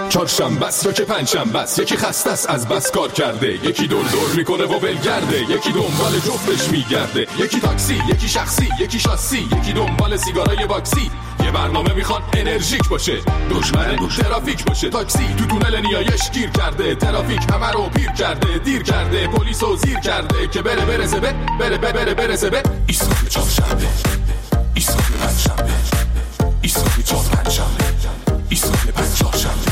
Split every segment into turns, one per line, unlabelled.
چهارشنبه است یا که پنجشنبه است، یکی خسته است از بس کار کرده، یکی دور دور میکنه و ولگرده، یکی دنبال جفتش میگرده، یکی تاکسی، یکی شخصی، یکی شاسی، یکی دنبال سیگارای باکسی. یه برنامه میخوان انرژیک باشه، دشمن ترافیک باشه. تاکسی تو تونل نیایش گیر کرده، ترافیک همه رو پیر کرده، دیر کرده، پلیسو زیر کرده که برسه به ایستگاه چهارشنبه، ایستگاه پنجشنبه، ایستگاه چهارشنبه، ایستگاه پنجشنبه.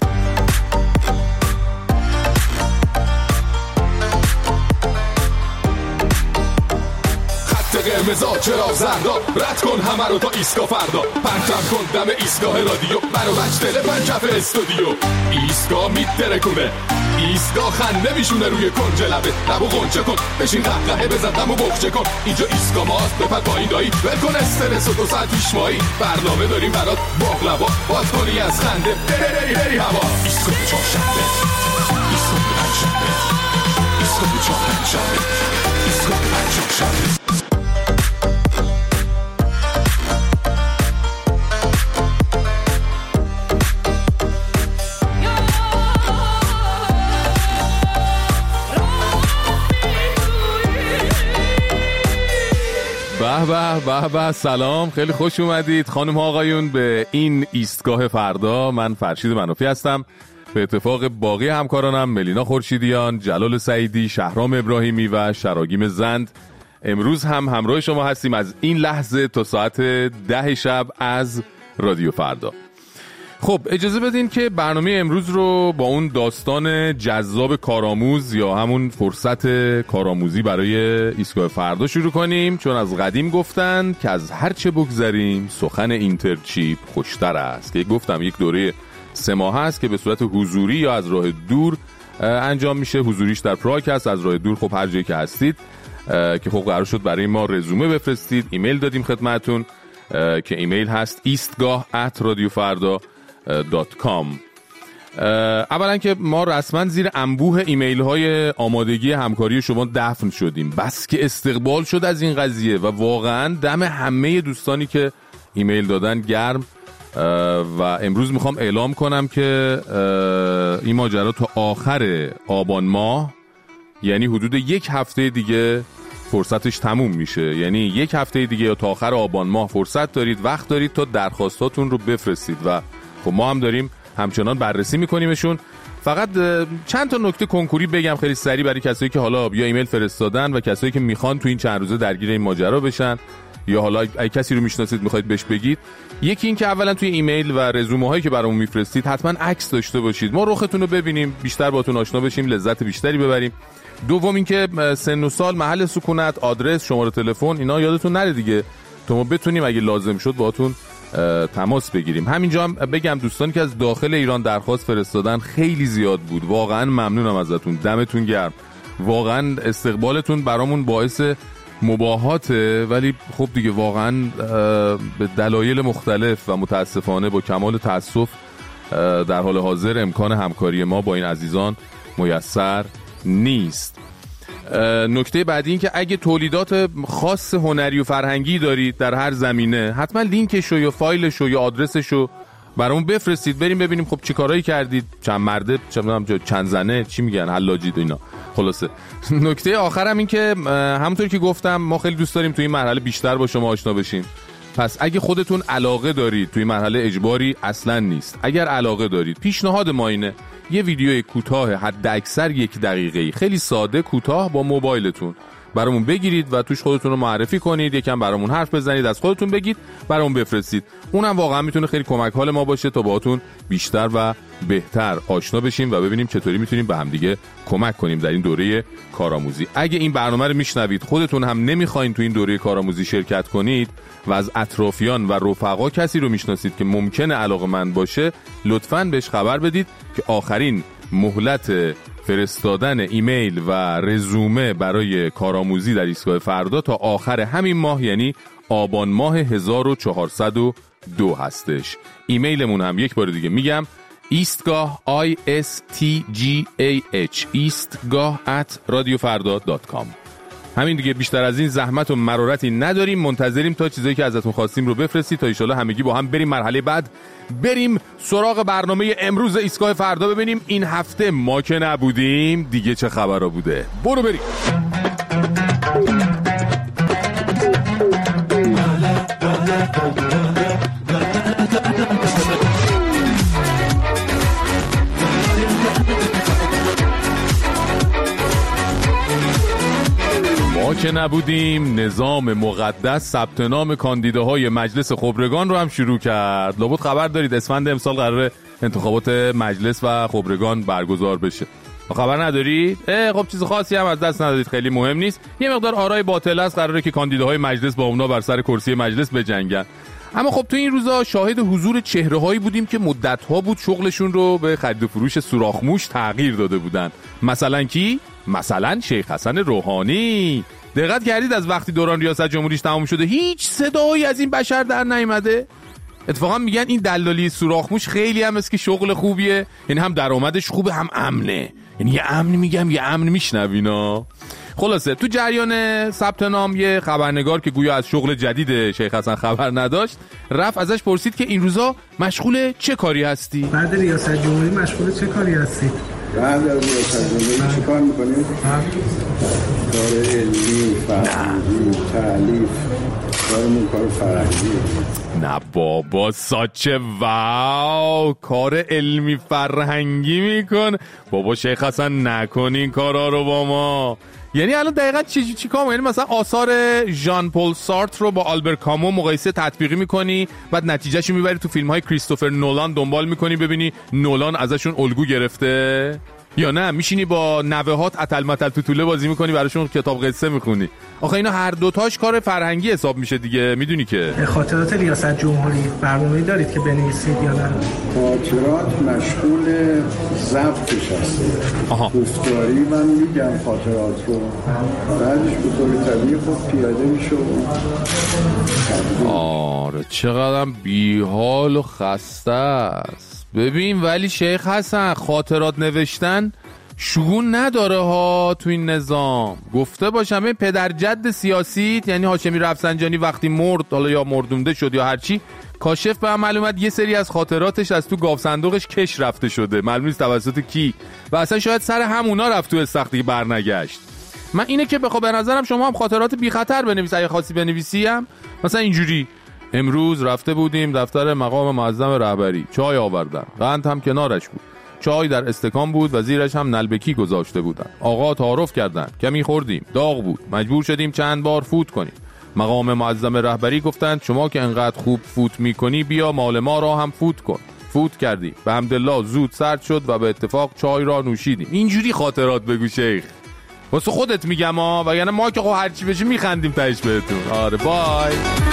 قرمزا چرا زردا، رد کن همه رو تا ایستگاه فردا، پرتم کن دم ایستگاه رادیو، منو بچ تلفن کف استودیو. ایستگاه میترکونه، ایستگاه خنده میشونه روی کنج لبه، لبو غنچه کن، بشین قهقهه بزن دمو بخچه کن. اینجا ایستگاه ماست، بپر پایین دایی، ول کن استرس و 2 ساعت پیش مایی. برنامه داریم برات باقلوا، باز کنی از خنده بری هوا. ایستگاه چهارشنبه، ایستگاه پنجشنبه، ایستگاه چهارشنبه، ایستگاه پنجشنبه.
به به سلام، خیلی خوش اومدید خانم ها آقایون به این ایستگاه فردا. من فرشید منافی هستم، به اتفاق باقی همکارانم ملینا خورشیدیان، جلال سعیدی، شهرام ابراهیمی و شراگیم زند امروز هم همراه شما هستیم از این لحظه تا ساعت 10 شب از رادیو فردا. خب اجازه بدین که برنامه امروز رو با اون داستان جذاب کارآموز یا همون فرصت کارآموزی برای ایستگاه فردا شروع کنیم، چون از قدیم گفتن که از هر چه بگذریم سخن اینترچیپ خوشتر است، که گفتم یک دوره 3 ماه است که به صورت حضوری یا از راه دور انجام میشه. حضوریش در پراگ هست، از راه دور خب هر جایی که هستید که خب قرار شد برای ما رزومه بفرستید. ایمیل دادیم خدمتون که ایمیل هست eastgah@radiofarda.com. اولا که ما رسما زیر انبوه ایمیل های آمادگی همکاری شما دفن شدیم، بس که استقبال شد از این قضیه و واقعا دم همه دوستانی که ایمیل دادن گرم. و امروز میخوام اعلام کنم که این ماجرا تا آخر آبان ماه، یعنی حدود 1 هفته دیگه فرصتش تموم میشه. یعنی 1 هفته دیگه یا تا آخر آبان ماه فرصت دارید، وقت دارید تا درخواستاتون رو بفرستید و خب ما هم داریم همچنان بررسی میکنیمشون. فقط چند تا نکته کنکوری بگم خیلی سریع برای کسایی که حالا یا ایمیل فرستادن و کسایی که میخوان تو این چند روزه درگیر این ماجرا بشن یا حالا اگه کسی رو میشناسید میخواید بهش بگید. یکی این که اولا توی ایمیل و رزومه هایی که برامون میفرستید حتما عکس داشته باشید، ما رختون رو ببینیم، بیشتر باهاتون آشنا بشیم، لذت بیشتری ببریم. دوم این که سن و سال، محل سکونت، آدرس، شماره تلفن اینا یادتون نره دیگه، تا ما بتونیم اگه لازم شد باهاتون تماس بگیریم. همینجا هم بگم دوستانی که از داخل ایران درخواست فرستادن خیلی زیاد بود، واقعا ممنونم ازتون، دمتون گرم، واقعا استقبالتون برامون باعث مباهاته، ولی خب دیگه واقعا به دلایل مختلف و متاسفانه با کمال تاسف در حال حاضر امکان همکاری ما با این عزیزان میسر نیست. نکته بعدی این که اگه تولیدات خاص هنری و فرهنگی دارید در هر زمینه، حتما لینکشو یا فایلشو یا آدرسشو برامون بفرستید، بریم ببینیم خب چی کارایی کردید، چند مرده، چند زنه، چی میگن، حلاجید و اینا. خلاصه نکته آخرم این که همونطور که گفتم ما خیلی دوست داریم توی این مرحله بیشتر با شما آشنا بشیم. پس اگه خودتون علاقه دارید، توی مرحله اجباری اصلا نیست، اگر علاقه دارید، پیشنهاد ما اینه یه ویدیو کوتاه حد اکثر 1 دقیقه‌ای خیلی ساده کوتاه با موبایلتون برامون بگیرید و توش خودتون رو معرفی کنید، یکم برامون حرف بزنید، از خودتون بگید، برامون بفرستید. اونم واقعا میتونه خیلی کمک حال ما باشه تا باهاتون بیشتر و بهتر آشنا بشیم و ببینیم چطوری میتونیم به هم دیگه کمک کنیم در این دوره کارآموزی. اگه این برنامه رو میشنوید خودتون هم نمیخواین تو این دوره کارآموزی شرکت کنید و از اطرافیان و رفقا کسی رو میشناسید که ممکنه علاقه‌مند باشه، لطفاً بهش خبر بدید که آخرین مهلت فرستادن ایمیل و رزومه برای کارآموزی در ایستگاه فردا تا آخر همین ماه، یعنی آبان ماه 1402 هستش. ایمیلمون هم یک بار دیگه میگم ایستگاه ISTGAH ایستگاه@radiofarda.com. همین دیگه، بیشتر از این زحمت و مرارتی نداریم. منتظریم تا چیزایی که ازتون خواستیم رو بفرستید تا ان شاءالله همگی با هم بریم مرحله بعد، بریم سراغ برنامه امروز ایستگاه فردا، ببینیم این هفته ما که نبودیم دیگه چه خبرا بوده. برو بریم. ما که نبودیم نظام مقدس ثبت نام کاندیداهای مجلس خبرگان رو هم شروع کرد. لابد خبر دارید اسفند امسال قراره انتخابات مجلس و خبرگان برگزار بشه. خبر ندارید؟ خب چیز خاصی هم از دست ندادید، خیلی مهم نیست. یه مقدار آرای باطل است، قراره که کاندیداهای مجلس با اونا بر سر کرسی مجلس بجنگن. اما خب تو این روزا شاهد حضور چهره‌هایی بودیم که مدت‌ها بود شغلشون رو به خرید و فروش سوراخ‌موش تغییر داده بودن. مثلا کی؟ مثلا شیخ حسن روحانی. دقت کردید از وقتی دوران ریاست جمهوریش تمام شده هیچ صدایی از این بشر در نیامده؟ اتفاقا میگن این دلالی سوراخ‌موش خیلی هم است که شغل خوبیه، یعنی هم درآمدش خوبه هم امنه. یعنی یه امن میگم یه امن میشنوینا. خلاصه تو جریان ثبت نام یه خبرنگار که گویا از شغل جدید شیخ حسن خبر نداشت رفت ازش پرسید که این روزا مشغول چه کاری هستی؟
بعد ریاست جمهوری مشغول چه کاری هستی؟
بعد از ریاست جمهوری چه کار میکنید؟ کار علمی، فرهنگی، تعلیف، کار فرهنگی.
نه بابا ساچه، واو کار علمی فرهنگی میکن. بابا شیخ حسن نکن این کارا رو با ما. یعنی الان دقیقاً چی کام؟ یعنی مثلا آثار ژان پل سارتر رو با آلبر کامو مقایسه تطبیقی میکنی، بعد نتیجهشو میبری تو فیلم‌های کریستوفر نولان دنبال میکنی ببینی نولان ازشون الگو گرفته، یا نه میشینی با نوهات اتل متل توتوله بازی میکنی براشون کتاب قصه میخونی؟ آخه اینا هر دوتاش کار فرهنگی حساب میشه دیگه، میدونی که.
خاطرات ریاست جمهوری برنامه‌ای دارید که بنویسید یا نه؟
خاطرات مشغول ضبطش هستید. گفتاری من میگم خاطرات رو، بعدش به طور طبیعی خود پیاده میشه.
آره چقدر بیحال و خسته است. ببین ولی شیخ حسن خاطرات نوشتن شگون نداره ها تو این نظام. گفته باشم این پدر جد سیاسیت یعنی هاشمی رفسنجانی وقتی مرد، حالا یا مردونده شد یا هرچی، کاشف به هم معلومت یه سری از خاطراتش از تو گاف صندوقش کش رفته شده، معلوم نیست توسط کی، و اصلا شاید سر همونا رفت تو استختی برنگشت. من اینه که بخوام به نظرم شما هم خاطرات بی خطر بنویس، اگه خاصی بنویسی هم مثلا اینجوری: امروز رفته بودیم دفتر مقام معظم رهبری، چای آوردن، قند هم کنارش بود، چای در استکان بود و زیرش هم نلبکی گذاشته بودن. آقا تعارف کردن، کمی خوردیم، داغ بود، مجبور شدیم چند بار فوت کنیم. مقام معظم رهبری گفتند شما که انقدر خوب فوت میکنی بیا مال ما را هم فوت کن. فوت کردیم، به حمدالله زود سرد شد و به اتفاق چای را نوشیدیم. اینجوری خاطرات بگو شیخ، واسه خودت میگم ها، وگرنه ما که خب هرچی بشه میخندیم تهش بهتون. آره بای.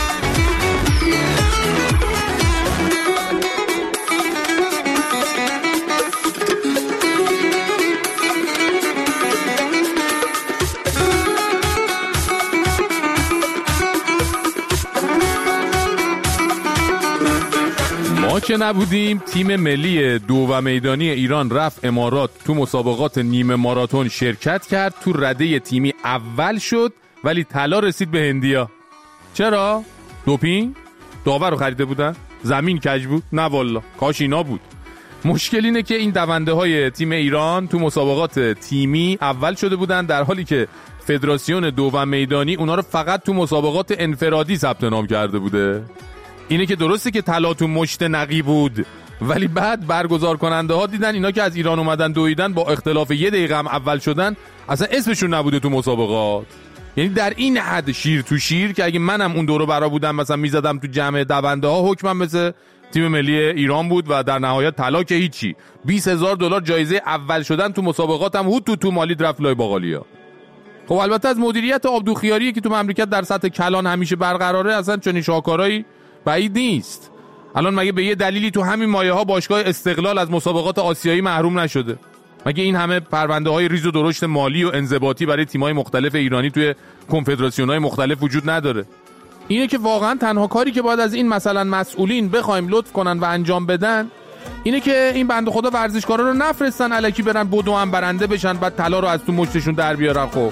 ما که نبودیم تیم ملی دو و میدانی ایران رفت امارات، تو مسابقات نیمه ماراتون شرکت کرد، تو رده تیمی اول شد ولی طلا رسید به هندیا. چرا؟ دوپینگ؟ داور رو خریده بودن؟ زمین کج بود؟ نه والا، کاش اینا بود. مشکل اینه که این دونده های تیم ایران تو مسابقات تیمی اول شده بودن، در حالی که فدراسیون دو و میدانی اونا رو فقط تو مسابقات انفرادی ثبت نام کرده بوده. اینه که درسته که طلا تو مشت نقی بود، ولی بعد برگزار کننده ها دیدن اینا که از ایران اومدن دویدن با اختلاف یه دقیقه هم اول شدن، اصلا اسمشون نبوده تو مسابقات. یعنی در این حد شیر تو شیر که اگه منم اون دورو برا بودم مثلا میزدم تو جمع دونده ها، حکمم مثل تیم ملی ایران بود و در نهایت طلا که هیچی. $20,000 جایزه اول شدن تو مسابقات هم هوت تو مالی رفت لای باقالیا. خب البته از مدیریت آبدوخیاری که تو مملکت در سطح کلان همیشه برقراره اصلا چنین شاکارایی بعید نیست. الان مگه به یه دلیلی تو همین مایه ها باشگاه استقلال از مسابقات آسیایی محروم نشده؟ مگه این همه پرونده های ریز و درشت مالی و انضباطی برای تیم‌های مختلف ایرانی توی کنفدراسیون‌های مختلف وجود نداره؟ اینه که واقعا تنها کاری که باید از این مثلا مسئولین بخوایم لطف کنن و انجام بدن اینه که این بنده خدا ورزشکارا رو نفرستن الکی برن بدو هم برنده بشن بعد طلا رو از تو مشتشون در بیارن. خب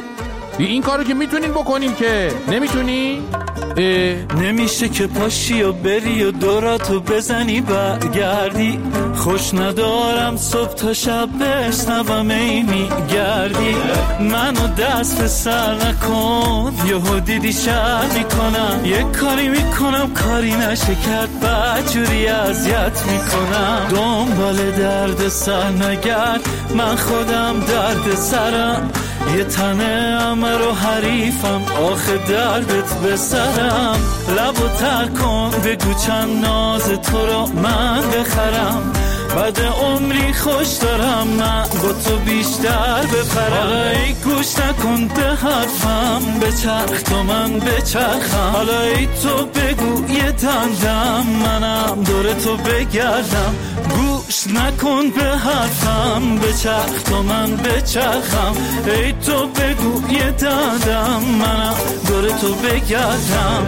این کارو که میتونین بکنین که نمیتونی؟
نمیشه که پاشی و بری و دوراتو بزنی برگردی، خوش ندارم صبح تا شب بشنوم ای میگردی، منو دست به سر نکن یهو دیدی شر میکنم، یه کاری میکنم کاری نشه کرد بدجوری اذیت میکنم، دنبال درد سر نگرد من خودم درد سرم، یه تنه امر و حریفم آخه دردت به سرم، لبو تر کن بگو چند ناز تو رو من بخرم، بعد عمری خوش دارم من با تو بیشتر بپرم، حالا ای گوش نکن به حرفم بچرخ تو من بچرخم، حالا ای تو بگو یه دندم منم دور تو بگردم، گوش نکن به حرفم بچرخ تو من بچرخم، ای تو بگو یه دندم منم دور تو بگردم.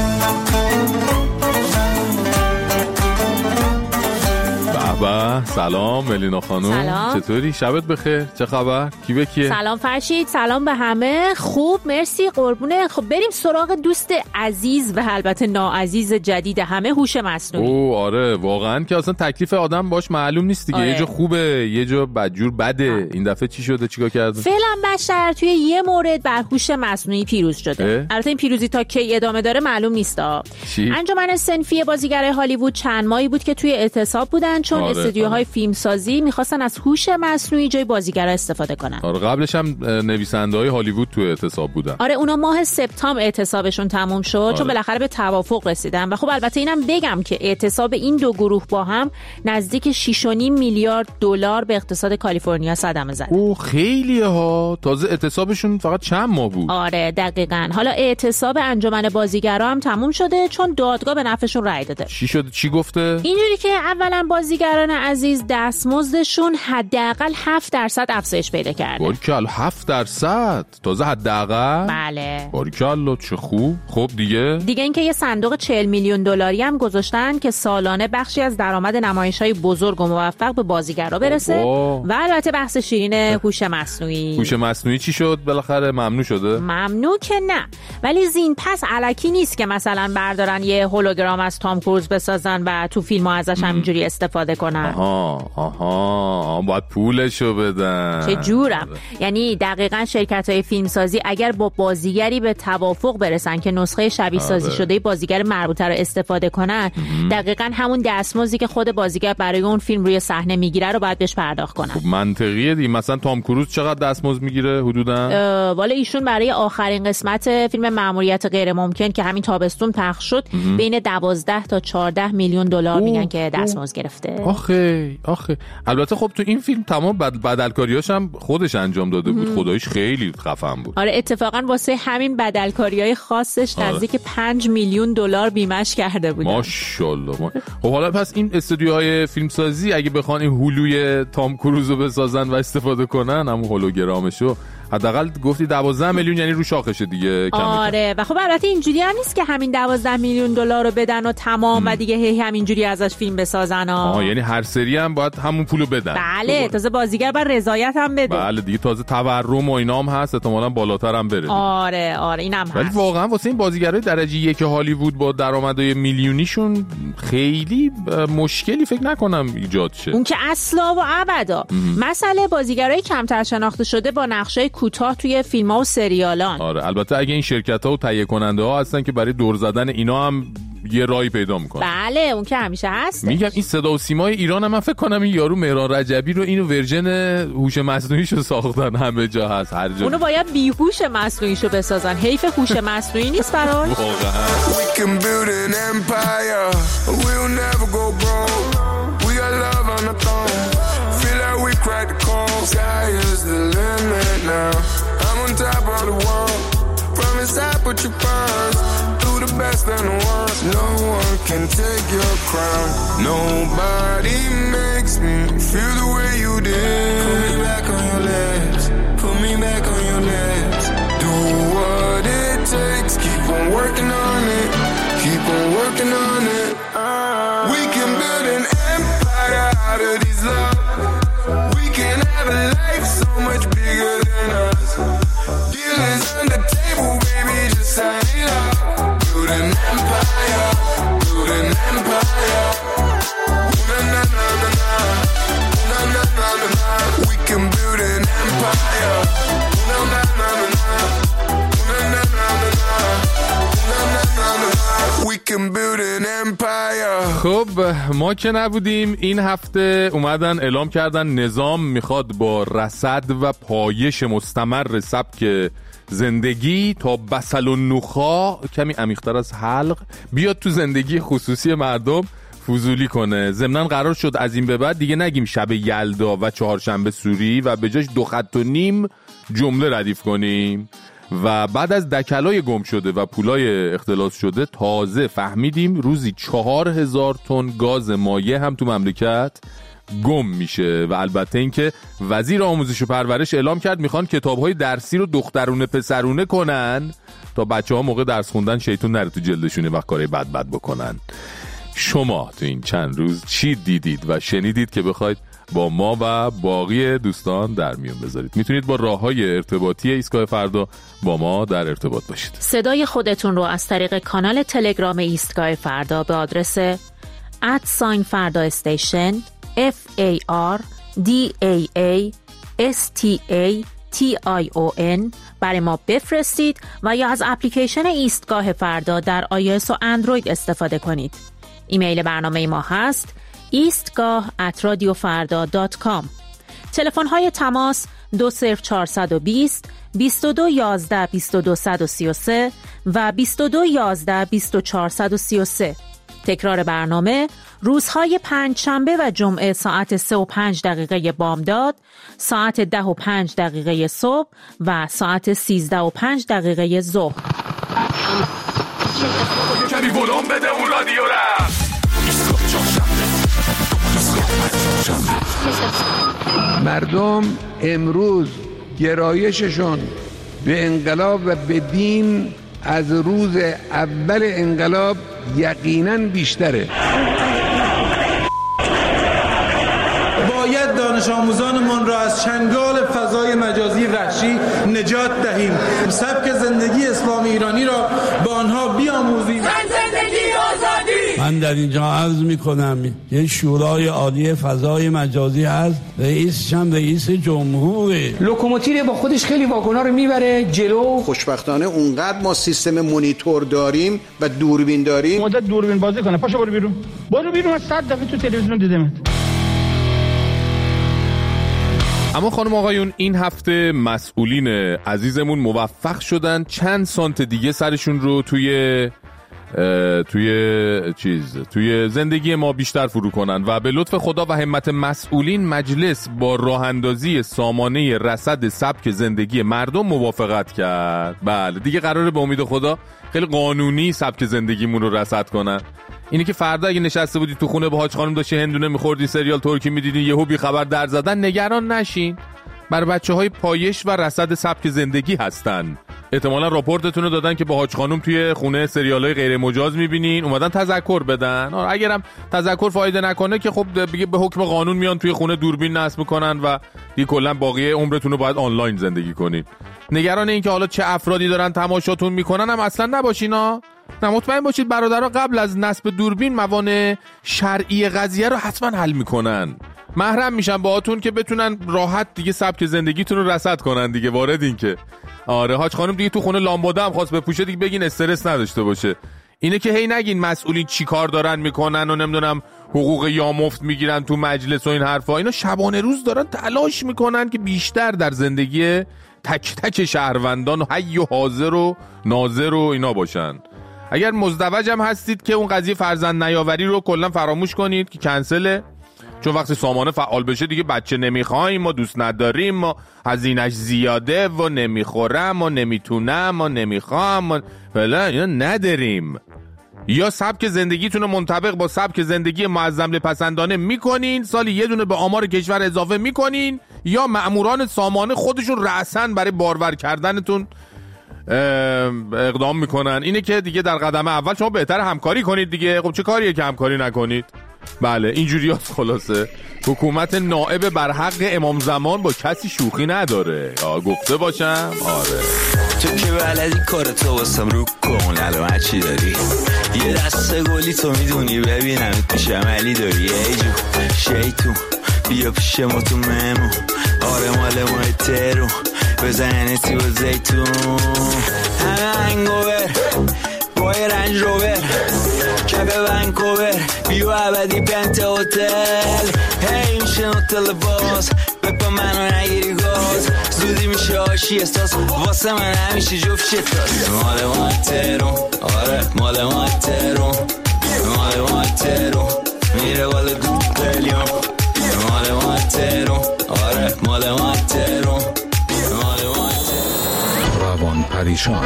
بابا سلام ملینا خانم، چطوری؟ شبت بخیر، چه خبر؟ کی به کیه؟
سلام فرشید، سلام به همه. خوب مرسی قربونه. خب بریم سراغ دوست عزیز و البته ناعزیز جدید همه، هوش مصنوعی.
اوه آره واقعا که اصلا تکلیف آدم باش معلوم نیست دیگه. یه جا خوبه یه جا بدجور بده. این دفعه چی شده؟ چیکار کردن؟
فعلا بشر توی یه مورد بر هوش مصنوعی پیروز شده. البته این پیروزی تا کی ادامه داره معلوم نیست. انجمن صنفی بازیگرای هالیوود چند ماهی بود که توی اعتصاب بودن چون استودیوهای فیلمسازی می‌خواستن از هوش مصنوعی جای بازیگرا استفاده کنن.
آره قبلش هم نویسنده‌های هالیوود تو اعتصاب بودن.
آره اونا ماه سپتامبر اعتصابشون تموم شد چون بالاخره به توافق رسیدن. و خب البته اینم بگم که اعتصاب این دو گروه با هم نزدیک 6.5 میلیارد دلار به اقتصاد کالیفرنیا صدمه زد.
اوه خیلیه ها. تازه اعتصابشون فقط چند ماه بود.
آره دقیقاً. حالا اعتصاب انجمن بازیگرا هم تموم شده چون دادگاه به نفعشون رأی داده.
چی شده؟ چی گفته؟
اینجوری که اولا بازیگران عزیز دستمزدشون حداقل 7% افزایش پیدا کرده.
باریکلا 7%؟ تازه حداقل؟
بله.
باریکلا چه خوب. خب دیگه
اینکه یه صندوق 40 میلیون دلاری هم گذاشتن که سالانه بخشی از درآمد نمایش‌های بزرگ و موفق به بازیگرا برسه. و البته بحث شیرین هوش مصنوعی.
هوش مصنوعی چی شد؟ بالاخره ممنوع شده؟
ممنوع که نه. ولی زین پس الکی نیست که مثلا بردارن یه هولوگرام از تام کروز بسازن و تو فیلم‌ها ازش همینجوری استفاده کنن.
آها باید پولشو بدن.
چه جورم؟ یعنی دقیقاً شرکت‌های فیلمسازی اگر با بازیگری به توافق برسن که نسخه شبیه سازی شده بازیگر مربوطه رو استفاده کنن، دقیقاً همون دستمزدی که خود بازیگر برای اون فیلم روی صحنه میگیره رو باید بهش پرداخت کنن.
خب منطقیه دیگه. مثلا تام کروز چقدر دستمزد میگیره حدوداً؟
والا ایشون برای آخرین قسمت فیلم مأموریت غیر ممکن که همین تابستون پخش شد بین 12 تا 14 میلیون دلار میگن که دستمزد گرفته.
آخه البته خب تو این فیلم تمام بدلکاریاش هم خودش انجام داده بود. خداییش خیلی خفن بود.
آره اتفاقا واسه همین بدلکاریای خاصش نزدیک 5 میلیون دلار بیمش کرده بود.
ماشاءالله. خب حالا پس این استودیوهای فیلمسازی اگه بخوان این هولوی تام کروزو بسازن و استفاده کنن، همون هولوگرامشو، حداقل گفتی 12 میلیون یعنی رو شاخشه دیگه.
آره و خب البته اینجوری هم نیست که همین 12 میلیون دلار رو بدن و تمام و دیگه هی همینجوری ازش فیلم بسازن.
یعنی هر سری هم باید همون پولو بدن.
بله تازه بازیگر باید رضایت هم بده.
بله دیگه تازه تورم و اینا هم هست، احتمالاً بالاتر هم بره.
آره اینم هست.
ولی واقعا واسه این بازیگرای درجه 1 هالیوود با درآمدهای میلیونیشون خیلی مشکلی فکر نکنم ایجاد شه.
اون که اصلا و ابدا. مسئله بازیگرای کمتر شناخته شده با نقشای کوتاه توی فیلم‌ها و سریالان.
آره البته اگه این شرکت‌ها و تهیه کننده‌ها هستن که برای دور زدن اینا هم یه راهی پیدا میکنه.
بله اون که همیشه هست.
میگم این صدا و سیمای ایران هم من فکر کنم این یارو مهران رجبی رو اینو ورژن هوش مصنوعیشو ساختن، همه جا هست هر جا.
اونو باید بیهوش مصنوعیشو بسازن. حیف هوش مصنوعی نیست براش.
Best and the worst, no one can take your crown. Nobody makes me feel the way you did. Put me back on your legs, put me back on your legs. Do what it takes, keep on working on it, keep on working on it. We can build an empire out of these love. We can have a life so much bigger than us. Dealers an empire. Na na na na na, na na na na na. We can build an empire. Na na na na na, na na na na na, na na na na na. We can build an empire.
خب ما که نبودیم این هفته اومدن اعلام کردن نظام میخواد با رصد و پایش مستمر سبک زندگی تا بسل و نخا کمی عمیق‌تر از حلق بیاد تو زندگی خصوصی مردم فضولی کنه. ضمناً قرار شد از این به بعد دیگه نگیم شب یلدا و چهارشنبه سوری و به جاش 2.5 خط جمله ردیف کنیم. و بعد از دکلای گم شده و پولای اختلاس شده تازه فهمیدیم روزی 4,000 تن گاز مایع هم تو مملکت گم میشه. و البته اینکه وزیر آموزش و پرورش اعلام کرد میخوان کتاب‌های درسی رو دخترونه پسرونه کنن تا بچه‌ها موقع درس خوندن شیطون نره تو جلدشونه و کارهای بد بکنن. شما تو این چند روز چی دیدید و شنیدید که بخواید با ما و باقی دوستان در میون بذارید؟ میتونید با راه‌های ارتباطی ایستگاه فردا با ما در ارتباط باشید.
صدای خودتون رو از طریق کانال تلگرام ایستگاه فردا به آدرس @فردا استیشن FARDAASTATION برای ما بفرستید و یا از اپلیکیشن ایستگاه فردا در iOS و اندروید استفاده کنید. ایمیل برنامه ما هست eastgah@radiofarda.com. تلفن های تماس 20420 2211 2233 و 2211 2433. تکرار برنامه روزهای پنجشنبه و جمعه ساعت 3:05 بامداد، ساعت 10:05 صبح و ساعت 13:05 ظهر.
کمی ولوم بده اون رادیو را.
مردم امروز گرایششون به انقلاب و به دین از روز اول انقلاب یقیناً بیشتره.
باید دانش آموزانمان را از چنگال فضای مجازی وحشی نجات دهیم. سبک زندگی اسلامی ایرانی را با آنها بیاموزیم.
زندگی آزادی.
من در اینجا عرض میکنم یه شورای عالی فضای مجازی هست، رئیسش هم رئیس جمهوره.
لوکوموتیو با خودش خیلی واگونا رو میبره جلو.
خوشبختانه اونقدر ما سیستم مانیتور داریم و دوربین داریم.
مدت دوربین بازی کنه. پاشو برو بیرون. برو بیرون. 100 دفعه تو تلویزیون دیدمت.
اما خانم آقایون این هفته مسئولین عزیزمون موفق شدن چند سانت دیگه سرشون رو توی زندگی ما بیشتر فرو کنن و به لطف خدا و همت مسئولین مجلس با راه اندازی سامانه رصد سبک زندگی مردم موافقت کرد. بله دیگه قراره به امید خدا خیلی قانونی سبک زندگیمون رو رصد کنن. اینی که فردا اگه نشسته بودی تو خونه با حاج خانم داشتی هندونه می‌خوردی سریال ترکی می‌دیدین یهو بی خبر در زدن، نگران نشین. برای بچه‌های پایش و رصد سبک زندگی هستن. احتمالاً راپورتتون رو دادن که با حاج خانم توی خونه سریال‌های غیر مجاز می‌بینین، اومدن تذکر بدن. اگرم تذکر فایده نکنه که خب دیگه به حکم قانون میان توی خونه دوربین نصب می‌کنن و دیگه کلاً باقی عمرتون رو باید آنلاین زندگی کنین. نگران این که حالا چه افرادی دارن تماشاتون می‌کنن هم اصلاً نباشینا. نه مطمئن باشید برادرها قبل از نصب دوربین موانع شرعی قضیه رو حتما حل میکنن. محرم میشن باهاتون که بتونن راحت دیگه سبک زندگیتون رو رصد کنن دیگه. وارد این که آره حاج خانم دیگه تو خونه لامباده هم خواست بپوشه دیگه بگین استرس نداشته باشه. اینه که هی نگین مسئولین چی کار دارن میکنن و نمیدونم حقوق یا مفت میگیرن تو مجلس و این حرفا. اینا شبانه روز دارن تلاش میکنن که بیشتر در زندگی تک تک شهروندان حی و حاضر و ناظر و اینا باشن. اگر مزدوج هم هستید که اون قضیه فرزند نیاوری رو کلا فراموش کنید که کنسله، چون وقتی سامانه فعال بشه دیگه بچه نمیخوایم، ما دوست نداریم، ما هزینه‌اش زیاده و نمیخورم و نمیتونم و نمیخوام و فلان، اینا نداریم. یا سبک زندگیتون رو منطبق با سبک زندگی معظم پسندانه میکنین، سالی یه دونه به آمار کشور اضافه میکنین، یا مأموران سامانه خودشون رأسن برای بارور کردنتون اقدام میکنن. اینه که دیگه در قدم اول شما بهتر همکاری کنید دیگه. خب چه کاریه که همکاری نکنید؟ بله اینجوری هست. خلاصه حکومت نائب بر حق امام زمان با کسی شوخی نداره. گفته باشم آره.
تو که بلدی کارتو واسم رو کن، الان چی داری؟ یه دسته گلی تو میدونی ببینم پیش عملی داری. ای جو شیطون بیا پیش ما تو مهمون، آره مال ما ترون بزنه تی با زیتون، همه انگوبر بای رنج روبر کبه ونکوبر بیو عبدی پنت هتل. هی میشه هتل باز بپا منو نگیری گاز، زودی میشه آشی استاس واسه من همیشه جفت شتاس. مال ما ترون آره مال ما ترون، مال ما ترون میره بالا دو قلیون، مال ما ترون آره مال ما ترون، مال ما ترون.
روان پریشان.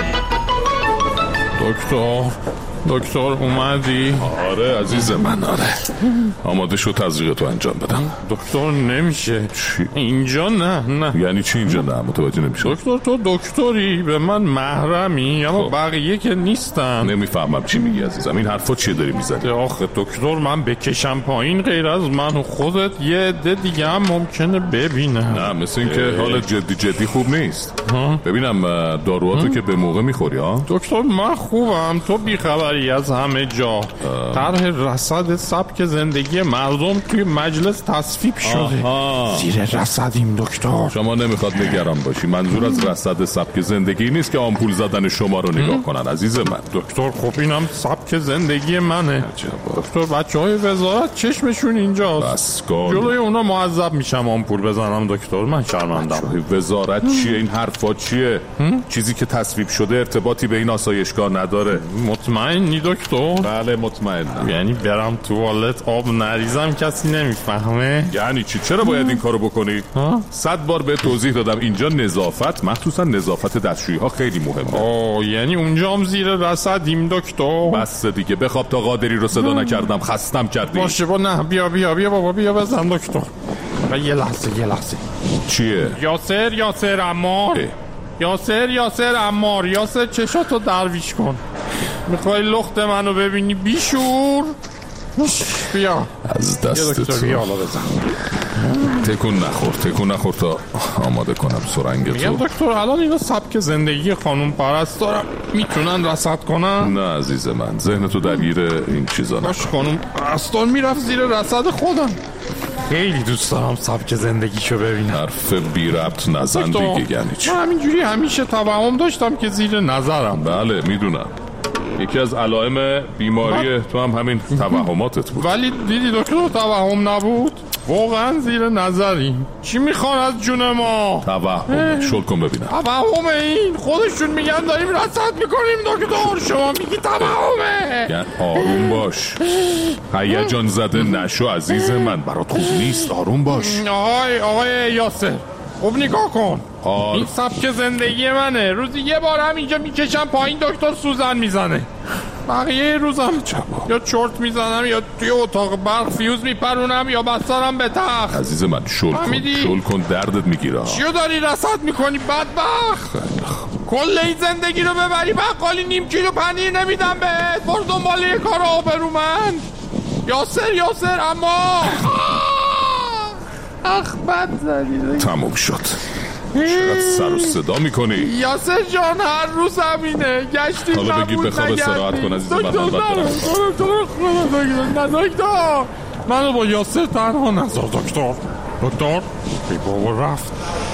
دکتر اومدی؟
آره عزیز من آره. آماده شو تزریقتو انجام بدم.
دکتر نمیشه.
چی؟
اینجا نه.
یعنی چی اینجا نه؟ متوجه نمیشه.
دکتر تو دکتری به من محرمی اما بقیه که نیستن.
نمیفهمم چی میگی عزیزم. این حرفا چیه داری میزنی؟
آخه دکتر من بکشم پایین غیر از من و خودت یه عده دیگه هم ممکنه ببینه.
نه مثل این که حالت جدی خوب نیست. ببینم داروهاتو که به موقع میخوری ها؟
دکتر من خوبم، تو بیخبری از همه جا. طرح رصد سبک زندگی مردم توی مجلس تصویب شده. زیر رصدیم دکتر.
شما نمیخواد نگران باشی. منظور از رصد سبک زندگی نیست که آمپول زدن شما رو نگاه کنن عزیز من.
دکتر خب اینم سبک زندگی منه. دکتر بچهای وزارت چشمشون اینجاست. جلوی اونا معذب میشم آمپول بزنم دکتر. من شرمندم.
وزارت چیه؟ این حرفا چیه؟ چیزی که تصویب شده ارتباطی به این آسایشگاه نداره.
مطمئنی دکتر؟
بله مطمئنم.
یعنی برم توالت آب نریزم کسی نمیفهمه؟
یعنی چی؟ چرا باید این کارو بکنی؟ 100 بار به توضیح دادم اینجا نظافت، مخصوصا نظافت دستشویی ها خیلی مهمه.
یعنی اونجا هم زیر رصدیم دکتر؟
بس دیگه بخواب تا قادری رو صدا نکردم خستم کردی.
باشه نه بیا بابا بیا بزن دکتر. یه لحظه
چیه؟
یاسر عمار. یاسر عمار. یاسر چشاتو درویش کن. میخوای لخت منو ببینی بیشور؟ بیا
از دست تو.
بیا حالا بزن.
تکون نخور تا آماده کنم سرنگ تو.
میگم دکتر الان اینا سبک زندگی خانوم پرست دارم، میتونن رصد کنن؟
نه عزیز من ذهن تو درگیر این چیزا نکن.
خانوم پرستان میرفت زیر رصد خودم. خیلی دوست دارم سبک زندگیشو ببینم.
حرف بی ربط نزن دیگه. یعنی چی؟
من همینجوری همیشه توهم داشتم که زیر نظرم.
بله میدونم. یکی از علائم بیماری تو هم همین توهماتت بود.
ولی دیدی دکتر توهم نبود، واقعا زیر نظریم. چی میخوان از جون ما؟
توهم. شل کن ببینم.
توهم این خودشون میگن داریم رصد میکنیم دکتر، شما میگی توهمه.
یعنی آروم باش، هیجان زده نشو عزیز من، برات خوب نیست. آروم باش.
آقای یاسر خوب نگاه کن. این سبک زندگی منه. روزی یه بار هم اینجا میکشم پایین دکتر سوزن میزنه. بقیه روزم یا چرت میزنم یا توی اتاق برق فیوز میپرونم یا بسترم به تخت.
عزیز من شل کن دردت میگیره.
چیو داری رصد میکنی بدبخت؟ کل این زندگی رو ببری بقالی نیم کیلو پنیر نمیدم بهت. برو دنبال یه کار آبرومند. یاسر اما بد زدی.
تموم شد. چقدر سر و صدا میکنی؟
یاسر جان هر روز همینه. گشتیم
حالا بگی بخواب استراحت کن عزیز من.
دکتر منو با یاسر تنها نذار دکتر. ای بابا رفت.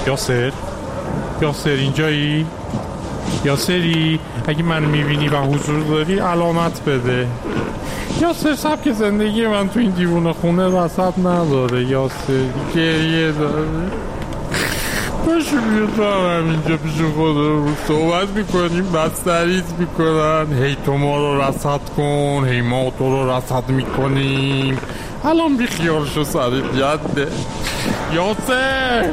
یاسر اینجایی؟ یاسری اگه من میبینی و حضور داری علامت بده. یاسر سبک زندگی من تو این دیوونه خونه رصد نداره. یاسر گریه داره. باشه بیاد تو هم همینجا پیش خود رو صحبت میکنیم، بستریت میکنن. هی تو ما رو رصد کن، هی ما تو رو رصد میکنیم. الان بی خیال شو سریت یده. یاسر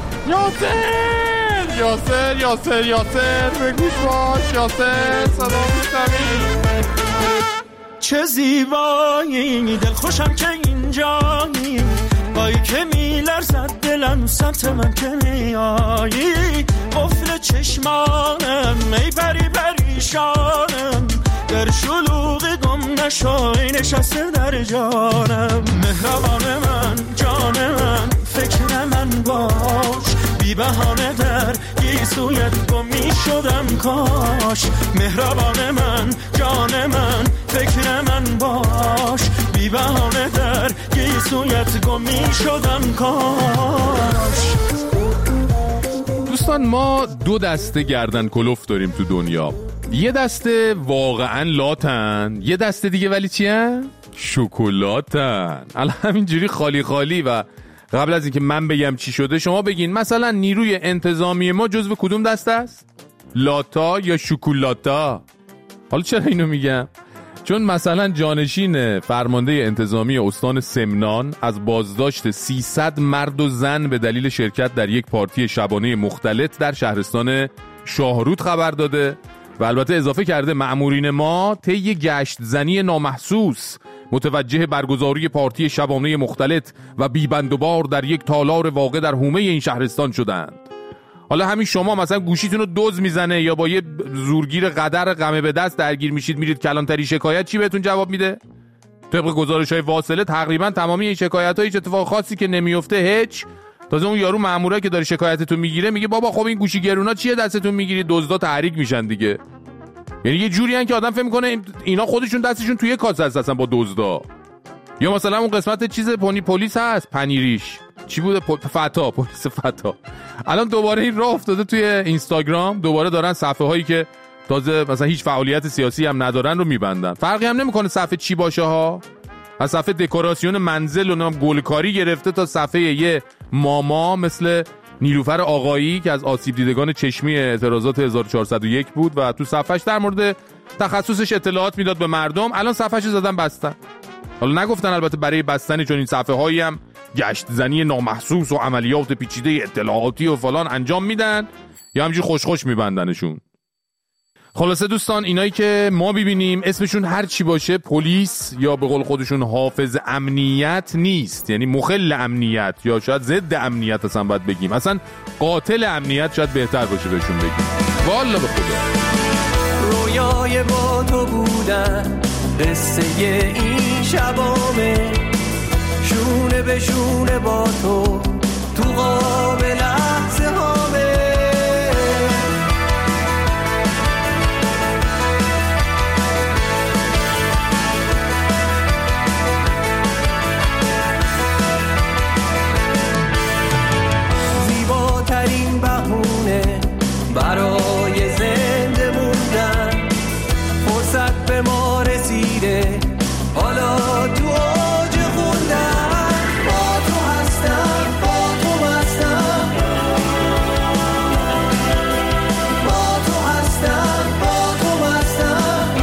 به گوش باش. یاسر صدا میشنوی؟
چه زیبایی دل خوشم که اینجایی، بایی که میلرزد دلم سمت من که میایی. قفل چشمانم ای پریشانم، در شلوغ گم نشای نشسته در جانم. مهربان من جان من فکر من باش، بی بهانه در گیسویت گم می شدم کاش. مهربان من جان من فکر من باش، بی بهانه در گیسویت گم می شدم کاش.
دوستان ما دو دسته گردن کلوف داریم تو دنیا، یه دسته واقعا لاتن، یه دسته دیگه ولی چیه؟ شکلاتن. الان همینجوری خالی خالی و قبل از اینکه من بگم چی شده شما بگین مثلا نیروی انتظامی ما جزو کدوم دسته است؟ لاتا یا شکلاتا؟ حالا چرا اینو میگم؟ چون مثلا جانشین فرمانده انتظامی استان سمنان از بازداشت 300 مرد و زن به دلیل شرکت در یک پارتی شبانه مختلط در شهرستان شاهرود خبر داده و البته اضافه کرده مأمورین ما طی گشت زنی نامحسوس متوجه برگزاری پارتی شبانه مختلط و بی‌بندوبار در یک تالار واقع در حومه این شهرستان شدند. حالا همین شما مثلا گوشیتون رو دزد میزنه یا با یه زورگیر قدر غمه به دست درگیر میشید میرید کلانتری شکایت، چی بهتون جواب میده؟ طبق گزارش‌های واصله تقریبا تمامی این شکایت‌ها هیچ اتفاق خاصی که نمیفته هیچ. تازه اون یارو مأموره که داره شکایتتون میگیره میگه بابا خب این گوشی گرونا چیه دستتون میگیری، دزدا تحریک میشن دیگه. یعنی یه جوری ان که آدم فکر میکنه اینا خودشون دستشون توی کاسه هست اصلا با دزدا. یا مثلا اون قسمت چیز پلیس هست پنیریش چی بوده فتا، پلیس فتا. الان دوباره این راه افتاده توی اینستاگرام، دوباره دارن صفحه هایی که تازه مثلا هیچ فعالیت سیاسی هم ندارن رو میبندن. فرقی هم نمیکنه صفحه چی باشه ها، از صفحه دکوراسیون منزل و گلکاری گرفته تا صفحه یه ماما مثل نیلوفر آقایی که از آسیب دیدگان چشمی اعتراضات 1401 بود و تو صفحهش در مورد تخصصش اطلاعات میداد به مردم، الان صفحهش زدن بستن. حالا نگفتن البته برای بستن، چون این صفحه هایی هم گشت زنی نامحسوس و عملیات پیچیده اطلاعاتی و فلان انجام میدن یا همینجوری خوش خوش میبندنشون. خلاصه دوستان اینایی که ما ببینیم اسمشون هر چی باشه پلیس یا به قول خودشون حافظ امنیت نیست، یعنی مخل امنیت یا شاید ضد امنیت اصلا باید بگیم، اصلا قاتل امنیت شاید بهتر باشه بهشون بگیم. والله به خدا
رویای با تو بودن قصه این شبامه، شونه به شونه با تو قاب لحظه هامه. زیباترین بهونه برای زنده موندن، فرصت به ما رسیده حالا تو اوج خوندن. با تو هستم، با تو هستم، با تو هستم، با تو هستم.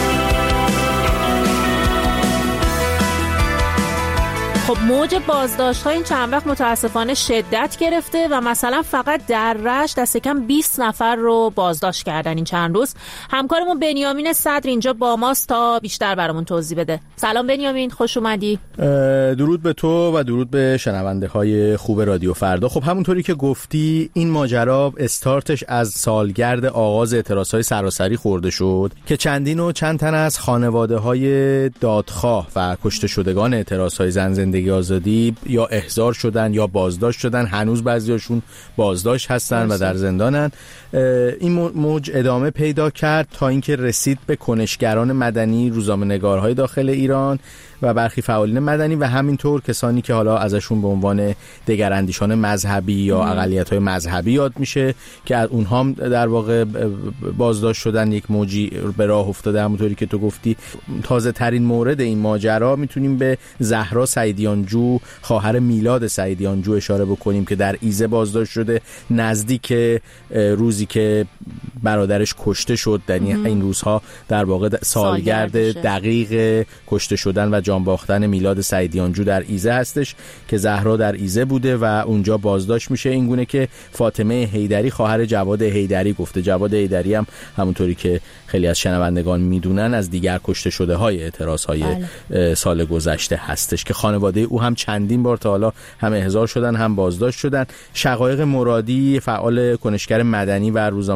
خب موج بازداشت‌ها این چند وقت متاسفانه شدت گرفته و مثلا فقط در رشت دست کم 20 نفر رو بازداشت کردن این چند روز. همکارمون بنیامین صدر اینجا با ماست تا بیشتر برامون توضیح بده. سلام بنیامین، خوش اومدی.
درود به تو و درود به شنونده های خوب رادیو فردا. خب همونطوری که گفتی این ماجرا استارتش از سالگرد آغاز اعتراضهای سراسری خورده شد که چندین و چند تن از خانواده های دادخواه و کشته شدگان اعتراضهای زن زندگی آزادی یا احضار شدن یا بازداشت شدن، هنوز بعضیاشون بازداشت هستن و در زندانن. این موج ادامه پیدا کرد تا اینکه رسید به کنشگران مدنی، روزنامه‌نگارهای داخل ایران و برخی فعالین مدنی و همینطور کسانی که حالا ازشون به عنوان دگراندیشان مذهبی یا اقلیت‌های مذهبی یاد میشه که از اونها هم در واقع بازداشت شدن. یک موجی به راه افتاده. همونطوری که تو گفتی تازه ترین مورد این ماجرا میتونیم به زهرا سعیدیانجو خواهر میلاد سعیدیانجو اشاره بکنیم که در ایزه بازداشت شده نزدیک روزی که برادرش کشته شد. در این روزها در واقع سالگرد دقیق کشته شدن و جان باختن میلاد سعیدیانجو در ایزه هستش که زهرا در ایزه بوده و اونجا بازداشت میشه. اینگونه که فاطمه حیدری خواهر جواد حیدری گفته. جواد حیدری هم همونطوری که خیلی از شنوندگان میدونن از دیگر کشته شده های اعتراض های سال گذشته هستش که خانواده او هم چندین بار تا حالا هم احضار شدن هم بازداشت شدن. شقایق مرادی فعال کنشگر مدنی و روزنامه‌نگاری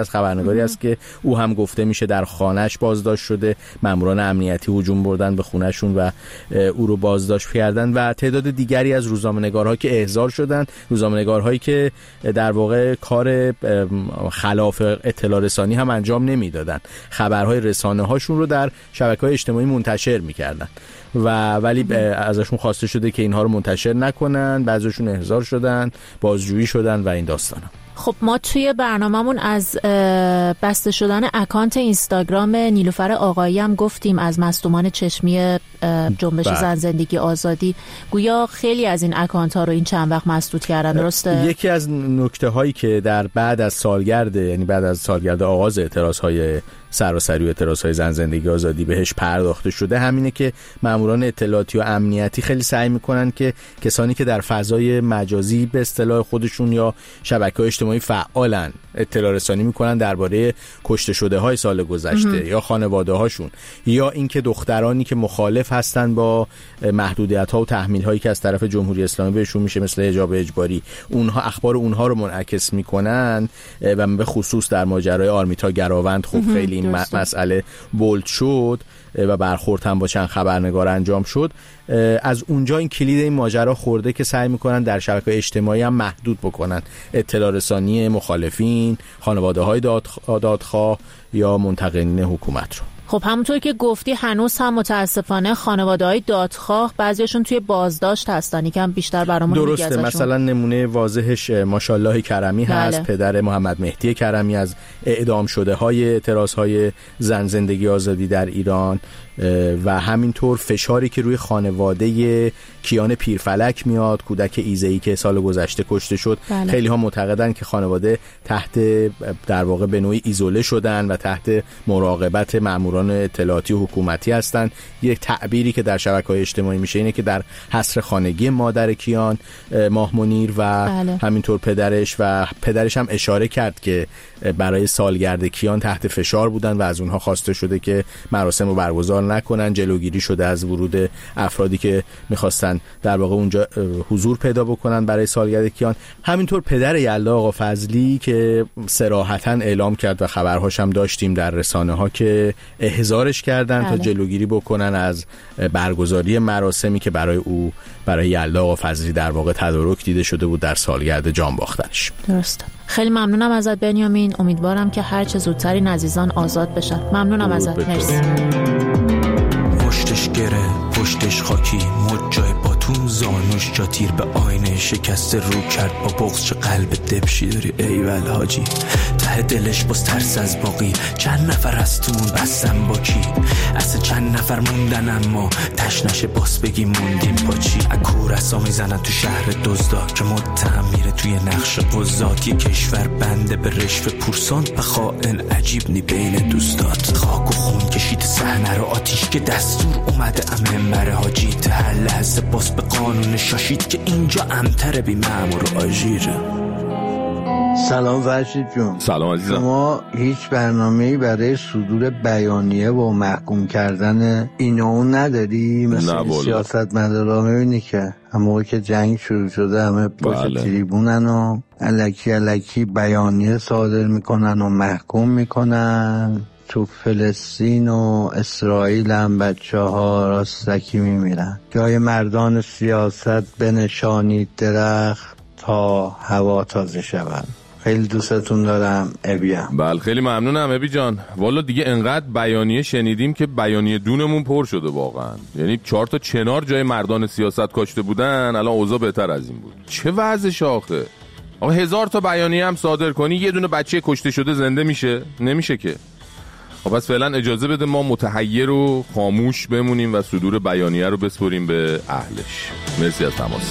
از خبرنگاری است که او هم گفته میشه در خانه‌اش بازداشت شده. ماموران امنیتی هجوم بردن به خونه‌شون و او رو بازداشت کردن و تعداد دیگری از روزنامه‌نگارها که احضار شدند، روزنامه‌نگارهایی که در واقع کار خلاف اطلاع رسانی هم انجام نمیدادن، خبرهای رسانه‌هاشون رو در شبکه‌های اجتماعی منتشر می‌کردن ولی ازشون خواسته شده که اینها رو منتشر نکنن. بعضیشون احضار شدن، بازجویی شدن و این داستانا.
خب ما توی برنامه‌مون از بسته شدن اکانت اینستاگرام نیلوفر آقایی هم گفتیم، از مصدومان چشمی جنبش زن زندگی آزادی. گویا خیلی از این اکانت ها رو این چند وقت مسدود کردن، درسته؟
یکی از نکته هایی که در بعد از سالگرد آغاز اعتراض های سراسری و اعتراض‌های زن زندگی آزادی بهش پرداخته شده همینه که ماموران اطلاعاتی و امنیتی خیلی سعی میکنن که کسانی که در فضای مجازی به اصطلاح خودشون یا شبکه‌های اجتماعی فعالن اطلاع رسانی میکنن درباره کشته شده های سال گذشته یا خانواده هاشون یا اینکه دخترانی که مخالف هستن با محدودیت ها و تحمیل هایی که از طرف جمهوری اسلامی بهشون میشه مثل حجاب اجباری، اونها اخبار اونها رو منعکس میکنن و به خصوص در ماجرای آرمیتا گراوند خب خیلی این مسئله بولد شد و برخورد هم با چند خبرنگار انجام شد. از اونجا این کلید این ماجرا خورده که سعی میکنن در شبکه‌های اجتماعی هم محدود بکنن اطلاع رسانی مخالفین، خانواده‌های دادخواه یا منتقدین حکومت رو.
خب همونطور که گفتی هنوز هم متاسفانه خانواده‌های دادخواه بعضیشون توی بازداشت هستن. یکم بیشتر برامون میگی ازشون.
درسته، مثلا نمونه واضحش ماشاءالله کرمی هست، پدر محمد مهدی کرمی از اعدام شده های اعتراض‌های زن زندگی آزادی در ایران و همینطور فشاری که روی خانواده کیان پیرفلک میاد، کودک ایزه‌ای که سال گذشته کشته شد. خیلی ها معتقدن که خانواده تحت در واقع به نوعی ایزوله شدن و تحت مراقبت ماموران اطلاعاتی و حکومتی هستن. یک تعبیری که در شبکه‌های اجتماعی میشه اینه که در حصر خانگی مادر کیان ماه منیر و همینطور پدرش هم اشاره کرد که برای سالگرد کیان تحت فشار بودن و از اونها خواسته شده که مراسم رو برگزار نکنن. جلوگیری شده از ورود افرادی که میخواستن در واقع اونجا حضور پیدا بکنن برای سالگرد کیان. همینطور پدر یلدا آقا فضلی که صراحتاً اعلام کرد و خبرهاش هم داشتیم در رسانه ها که احضارش کردن تا جلوگیری بکنن از برگزاری مراسمی که برای یلدا آقا فضلی در واقع تدارک دیده شده بود در سالگرد جان باختنش.
درست. خیلی ممنونم ازت بنیامین. امیدوارم که هر چه زودتر این عزیزان آزاد بشن. ممنونم ازت. مرسی.
پشتش گره، پشتش خاکی، مجای باتون، زانوش جا تیر به آینه شکست رو کرد با بغض. چه قلب دبشی داری ایول حاجی، ته دلش باز ترس از باقی. چند نفر از تومون بستن با کی، اصلا چند نفر موندن اما تشنش باس بگی موندیم با چی. اکور اصا میزنن تو شهر دزدا که متهم میره توی نقش قضات. یه کشور بنده به رشوه پورسان و خائن عجیب نی بین دوستات. خاک و خون کشید صحنه رو آتیش که دستور اومده منبر حاجی. هر لحظه باس به قانون شاشید که اینجا امتر بی مأمور و آژیره.
سلام فرشید جون.
سلام عزیزم.
شما هیچ برنامه‌ای برای صدور بیانیه و محکوم کردن این و اون نداری؟ مثل سیاست مدارا میبینی که همون که جنگ شروع شده همه پشت تریبونن و الکی بیانیه صادر میکنن و محکوم میکنن. تو فلسطین و اسرائیل هم بچه‌ها راستکی میمیرن. جای مردان سیاست بنشانید درخت تا هوا تازه شود. خیلی دوستتون دارم. ابیم.
بله خیلی ممنونم ابی جان. والا دیگه انقدر بیانیه شنیدیم که بیانیه دونمون پر شده واقعا. یعنی 4 تا چنار جای مردان سیاست کاشته بودن، الان اوضاع بهتر از این بود. چه وضعش آخه؟ آقا 1000 تا بیانیه هم صادر کنی یه دونه بچه کشته شده زنده میشه؟ نمیشه که. خب بس فعلا اجازه بده ما متحیر و خاموش بمونیم و صدور بیانیه رو بسپریم به اهلش. مرسی از تماست.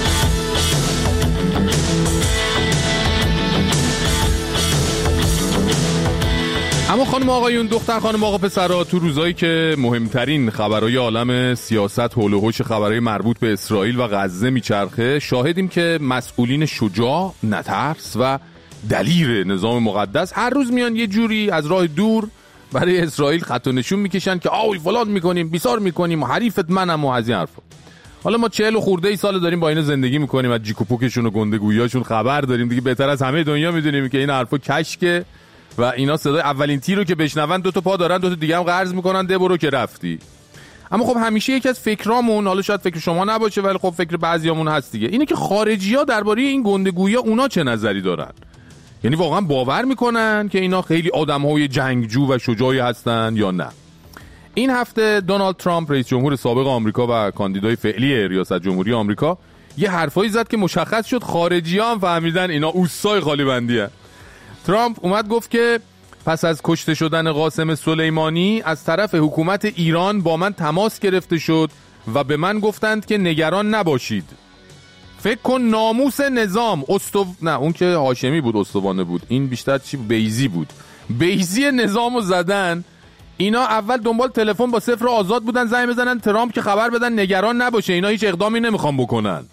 اما خانم آقایون، دختر خانم آقا پسرها، تو روزایی که مهمترین خبرهای عالم سیاست حول و حوش خبرهای مربوط به اسرائیل و غزه میچرخه، شاهدیم که مسئولین شجاع، نترس و دلیر نظام مقدس هر روز میان یه جوری از راه دور برای اسرائیل خط و نشون میکشن که آوی فلان میکنیم، بیسار میکنیم و حریفت منم و از این حرفا. حالا ما 40 خورده ای سال داریم با اینا زندگی میکنیم، از جیک و پوکشون و گندگوییاشون خبر داریم دیگه. بهتر از همه دنیا میدونیم که این حرفا کشکه و اینا صدای اولین تیر رو که بشنون 2 تا پا دارن 2 تا دیگه هم قرض میکنن ده برو که رفتی. اما خب همیشه یکی از فکرامون، حالا شاید فکر شما نباشه ولی خب فکر بعضیامون هست دیگه، اینه که خارجی‌ها درباره این گندگویی اونا چه نظری دارن. یعنی واقعا باور میکنن که اینا خیلی آدم‌های جنگجو و شجاعی هستن یا نه. این هفته دونالد ترامپ رئیس جمهور سابق آمریکا و کاندیدای فعلی ریاست جمهوری آمریکا یه حرفایی زد که مشخص شد خارجی‌ها هم فهمیدن اینا اوستای خالی بندیه. ترامپ اومد گفت که پس از کشته شدن قاسم سلیمانی از طرف حکومت ایران با من تماس گرفته شد و به من گفتند که نگران نباشید. فکر کن ناموس نظام نه اون که هاشمی بود استوانه بود، این بیشتر چی بیزی بود، بیزی نظامو زدن. اینا اول دنبال تلفن با 0 آزاد بودن زنگ بزنن ترامپ که خبر بدن نگران نباشه، اینا هیچ اقدامی نمیخوان بکنن.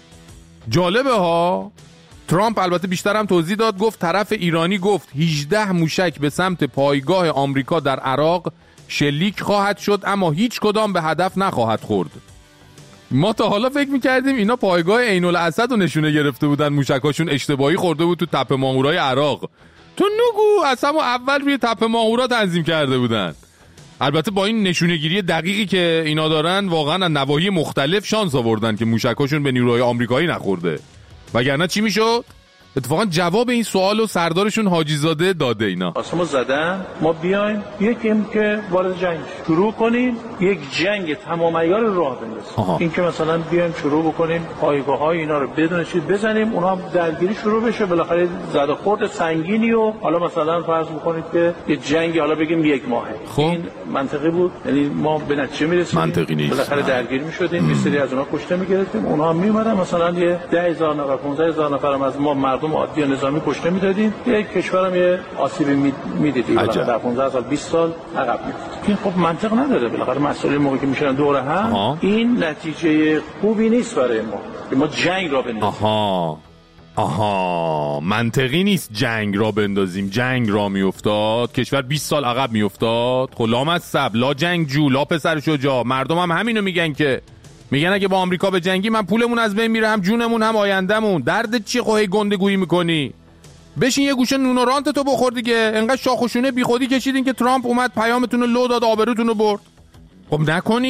جالبه ها. ترامپ البته بیشتر هم توضیح داد، گفت طرف ایرانی گفت 18 موشک به سمت پایگاه آمریکا در عراق شلیک خواهد شد اما هیچ کدام به هدف نخواهد خورد. ما تا حالا فکر میکردیم اینا پایگاه عین الاسد رو نشونه گرفته بودن، موشکاشون اشتباهی خورده بود تو تپه ماهورای عراق. تو نگو اصلا اول روی تپه ماهورا تنظیم کرده بودن. البته با این نشونه‌گیری دقیقی که اینا دارن واقعا از نواحی مختلف شانس آوردن که موشکاشون به نیروهای آمریکایی نخورده، وگرنه چی میشد؟ اتفاقا جواب این سوالو سردارشون حاجی زاده داده. اینا
ما زدن ما بیایم یکیم که وارد جنگ شروع کنیم، یک جنگ تمام عیار راه بندازیم. این که مثلا بیایم شروع بکنیم پایگاه‌های اینا رو بدون چیز بزنیم، اونها درگیری شروع بشه، بالاخره زد خورد سنگینی و حالا مثلا فرض بکنید که یه جنگ حالا بگیم 1 ماهه. این منطقی بود؟ یعنی ما به نتیجه میرسیم
منطقی نیست.
بالاخره درگیر میشدیم، یه سری از اونها کشته میگرفتیم، اونها هم میومدن مثلا یه 10000 نفر 15000 نفر هم از ما مردم عادی نظامی کشته میدادیم، یک کشورم یه آسیبی میدیدیم در 15 سال 20 سال عقب می‌افتاد. این خب منطق نداره، بالاخره مسئله موقعی که میشن دور هم این نتیجه خوبی نیست برای ما جنگ را بندازیم.
منطقی نیست جنگ را بندازیم، جنگ را میافتاد، کشور 20 سال عقب میافتاد. خب لامصب لا جنگ جو لا پسر شجاع. مردم هم همینو میگن که میگن اگه با آمریکا به جنگی من پولمون از بین میره، هم جونمون هم آیندهمون. درد چی خواهی گندگویی میکنی؟ بشین یه گوشه نون و رانت تو بخور دیگه. انقدر شاخوشونه بیخودی کشیدین که ترامپ اومد پیامتون رو لو داد، آبروتون رو برد. خب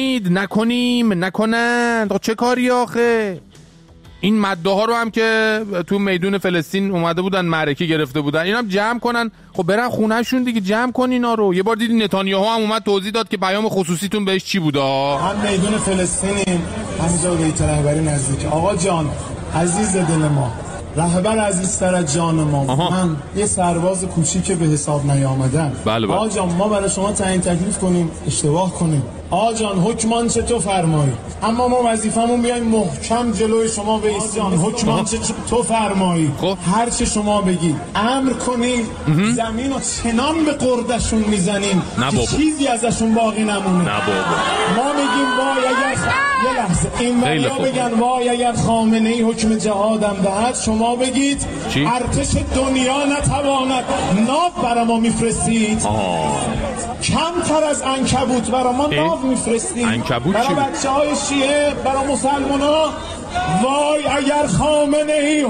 نکنند. چه کاری آخه؟ این مده ها رو هم که تو میدون فلسطین اومده بودن معرکه گرفته بودن، اینا هم جمع کنن، خب برن خونهشون دیگه، جمع کن اینا رو. یه بار دیدی نتانیاهو هم اومد توضیح داد که پیام خصوصیتون بهش چی بوده.
هم میدون فلسطینیم، همینجا بیت رهبری نزدیک. آقا جان عزیز دل ما، رهبر عزیزتر از جان ما، من یه سرباز کوچیک به حساب نیامدم.
بله.
آقا جان ما برای شما تعیین تکلیف کنیم اشتباه کنیم. آقا جان حکمان چه تو فرمایی، اما ما وظیفمون بیایم محکم جلوی شما بایستیم. حکمان چه تو فرمایی، هر چه شما بگید امر کنیم. زمین رو چنان به قردشون میزنیم که چیزی ازشون باقی نمونه. ما میگیم وای اگر یه لحظه این وریا بگن وای اگر خامنه‌ای حکم جهادم دهد، شما بگید ارتش دنیا نتواند ناو برای ما میفرستید. کمتر از عنکبوت برای ما ناو میفرستید. برای بچه های شیعه، برای مسلمان ها. وای اگر خامنه‌ای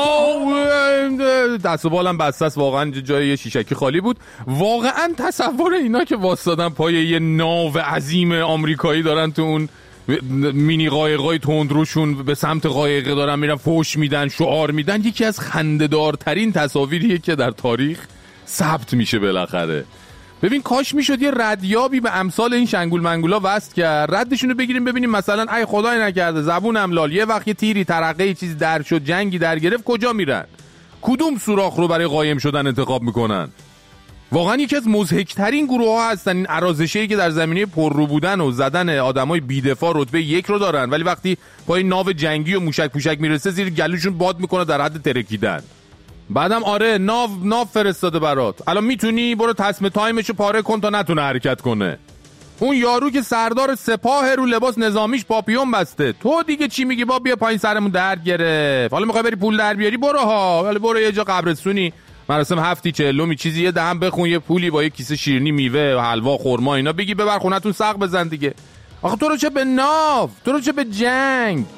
دست و بالم بسته است. واقعا جای یه شیشکی خالی بود. واقعا تصور اینا که واسادن پای یه ناو عظیم آمریکایی دارن تو اون مینی قایقای تندروشون به سمت قایقه دارن میرن فوش میدن شعار میدن، یکی از خنده‌دارترین تصاویریه که در تاریخ ثبت میشه. بالاخره ببین کاش میشد یه ردیابی به امثال این شنگول منگولا وصل کرد، ردشونو بگیریم ببینیم مثلا ای خدای نکرده زبون املال یه وقت یه تیری ترقه چیزی در شد، جنگی در گرفت، کجا میرن؟ کدوم سوراخ رو برای قایم شدن انتخاب میکنن؟ واقعا یکی از مضحک‌ترین گروه‌ها هستن این ارازشه‌ای که در زمینه پررو بودن و زدن آدمای بی‌دفاع رتبه 1 رو دارن، ولی وقتی پای ناو جنگی و موشک پوشک میرسه زیر گلوشون باد میکنه در حد ترکیدن. بعدم آره ناو فرستاده برات، الان میتونی برو تصمیم تایمشو پاره کن تا نتونه حرکت کنه. اون یارو که سردار سپاه رو لباس نظامیش پاپیون بسته، تو دیگه چی میگی؟ با بیا پایین سرمون درد گرفت. حالا میخوای بری پول در بیاری برو ها، ولی برو یه جا قبرستونی مراسم 7 40 چیزی یه دهم بخون، یه پولی با یه کیسه شیرینی میوه و حلوا خرما اینا بگی ببر خونتون ساق بزن دیگه. آخه تو رو چه به ناو، تو رو چه به جنگ؟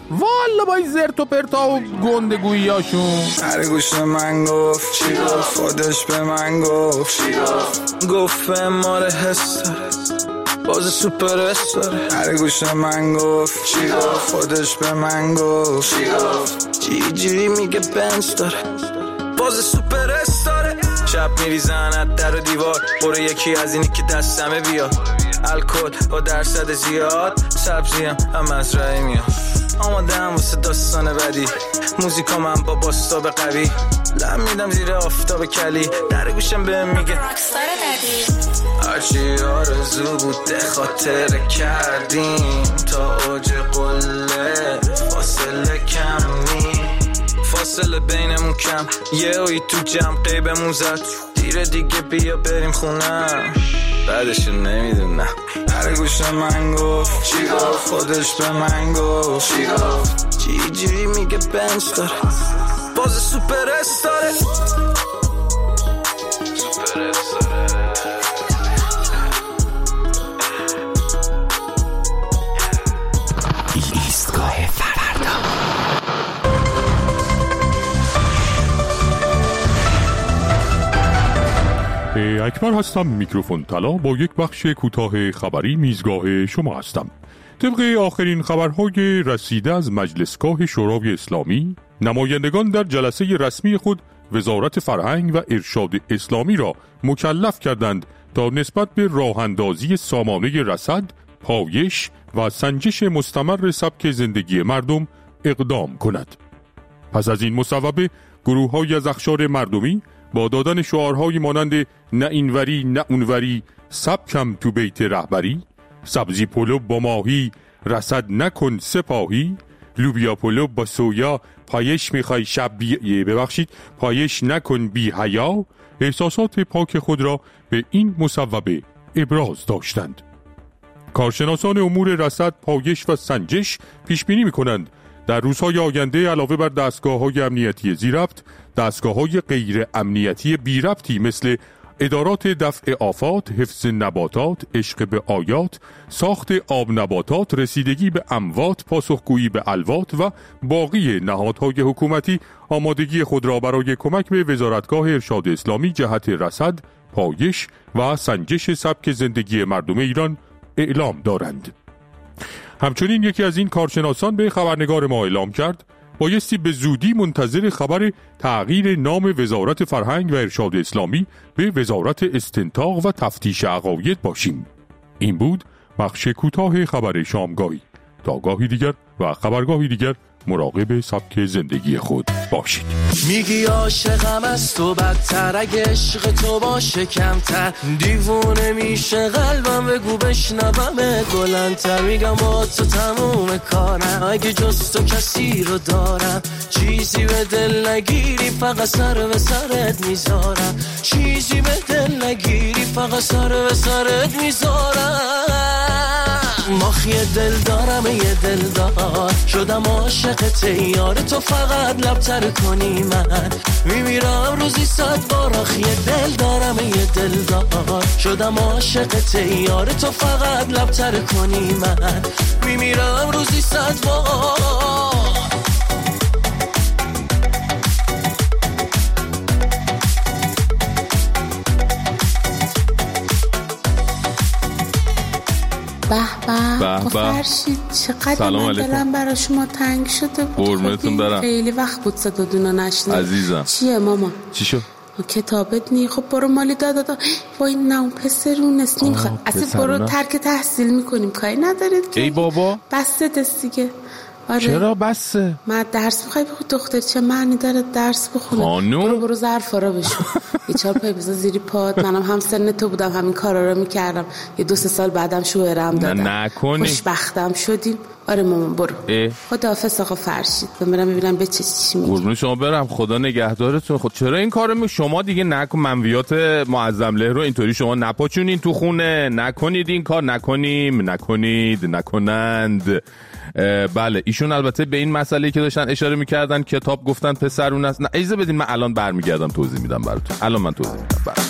والا با این زرت و پرتا و گندگوییاشون.
هر گوش من گفت چی گفت، خودش به من گفت چی گفت به ماره حس داره، باز سوپر استاره. هر گوش من گفت چی گفت، خودش به من گفت چی جوری میگه بنز داره، باز سوپر استاره. شب میریزن از در و دیوار، برو یکی از اینی که دستمه بیاد. الکل با درصد زیاد، سبزیم هم از رای میاد. آماده هم واسه داستان بعدی، موزیکا من با باستاب قوی. لم میدم زیر آفتاب کلی، در گوشم بهم میگه راکستار دادی. هرچی آرزو بوده خاطر کردیم، تا اوج قله فاصله کم نی، فاصله بینمون کم. یه اوی تو جمع قیبمون زد، دیره دیگه بیا بریم خونم، بعدشو نمیدونم. هر گوش من گفت چی گفت، خودش به من گفت چی گفت چی جوری میگه بنز داره، باز سوپر استاره. سوپر استاره.
ایستگاه فردا.
اکبر هستم، میکروفون طلا با یک بخش کوتاه خبری میزگاه شما هستم. طبق آخرین خبرهای رسیده از مجلسگاه شورای اسلامی، نمایندگان در جلسه رسمی خود وزارت فرهنگ و ارشاد اسلامی را مکلف کردند تا نسبت به راه‌اندازی سامانه رصد، پایش و سنجش مستمر سبک زندگی مردم اقدام کند. پس از این مصوبه، گروه‌های از اقشار مردمی با دادن شعارهایی مانند نه اینوری نه اونوری، سبکم تو بیت رهبری، سبزی پلو با ماهی، رصد نکن سپاهی، لوبیا پلو با سویا، پایش میخوای پایش نکن بی حیا، احساسات پاک خود را به این مصوبه ابراز داشتند. کارشناسان امور رصد، پایش و سنجش پیش بینی می‌کنند در روزهای آینده علاوه بر دستگاه‌های امنیتی ذی‌ربط، دستگاه‌های غیر امنیتی بی ربطی مثل ادارات دفع آفات، حفظ نباتات، عشق به آیات، ساخت آب نباتات، رسیدگی به اموات، پاسخگویی به الوات و باقی نهادهای حکومتی آمادگی خود را برای کمک به وزارتگاه ارشاد اسلامی جهت رصد، پایش و سنجش سبک زندگی مردم ایران اعلام دارند. همچنین یکی از این کارشناسان به خبرنگار ما اعلام کرد بایستی به زودی منتظر خبر تغییر نام وزارت فرهنگ و ارشاد اسلامی به وزارت استنتاق و تفتیش عقاید باشیم. این بود بخش کوتاه خبر شامگاهی. تا گاهی دیگر و خبرگاهی دیگر مراقب سبک زندگی خود باشید.
میگی عاشقم از تو بدتر، اگه عشق تو باشه کمتر، دیوونه میشه قلبم، بگو بشنوم بلندتر. میگم با تو تموم کارم، اگه جز تو کسی رو دارم، چیزی به دل نگیری فقط سر به سرت میذارم، چیزی به دل نگیری فقط سر به سرت میذارم. ماخی دل دارم یه دلدار، شدم عاشقت یار تو، فقط لبتر کنی من میمیرم روزی 100 بار. آخی دل دارم یه دلدار، شدم عاشقت یار تو، فقط لبتر کنی من میمیرم روزی 100 بار.
به
فرشید چقدر من دلم برای شما تنگ شده بود.
قربونتون برم.
خیلی وقت بود صدادونو نشنیدم.
عزیزم
چیه ماما؟
چی شد؟
کتابت نی. خب برو مالی دادا با این نام پسرونست نمیخواد اصلا. برو ترک تحصیل میکنیم، کاری ندارید که.
ای بابا
بسته دست دیگه. آره.
چرا بسه؟
من درس میخوای بخون دختر، چه معنی داره درس بخونه؟
خانوم
برو ظرفا بشو. یه 4 پای بذار زیری پات. منم هم سن تو بودم، همین کارا رو میکردم. یه 2-3 سال بعدم شوهرم دادم.
نکنی.
خوشبختم شدیم. آره مامان برو. خداحافظ آقا فرشید. برم ببینم به چی میگی.
قربون شما برم، خدا نگهدارتون. خود چرا این کارو شما دیگه نکن، منویات معظم له رو اینطوری شما نپاچونین تو خونه. نکنید این کار، نکنند. بله ایشون البته به این مسئله که داشتن اشاره میکردن کتاب گفتن پسرون است. نه اجازه بدین من الان برمیگردم توضیح میدم براتون. الان من توضیح میدم براتون.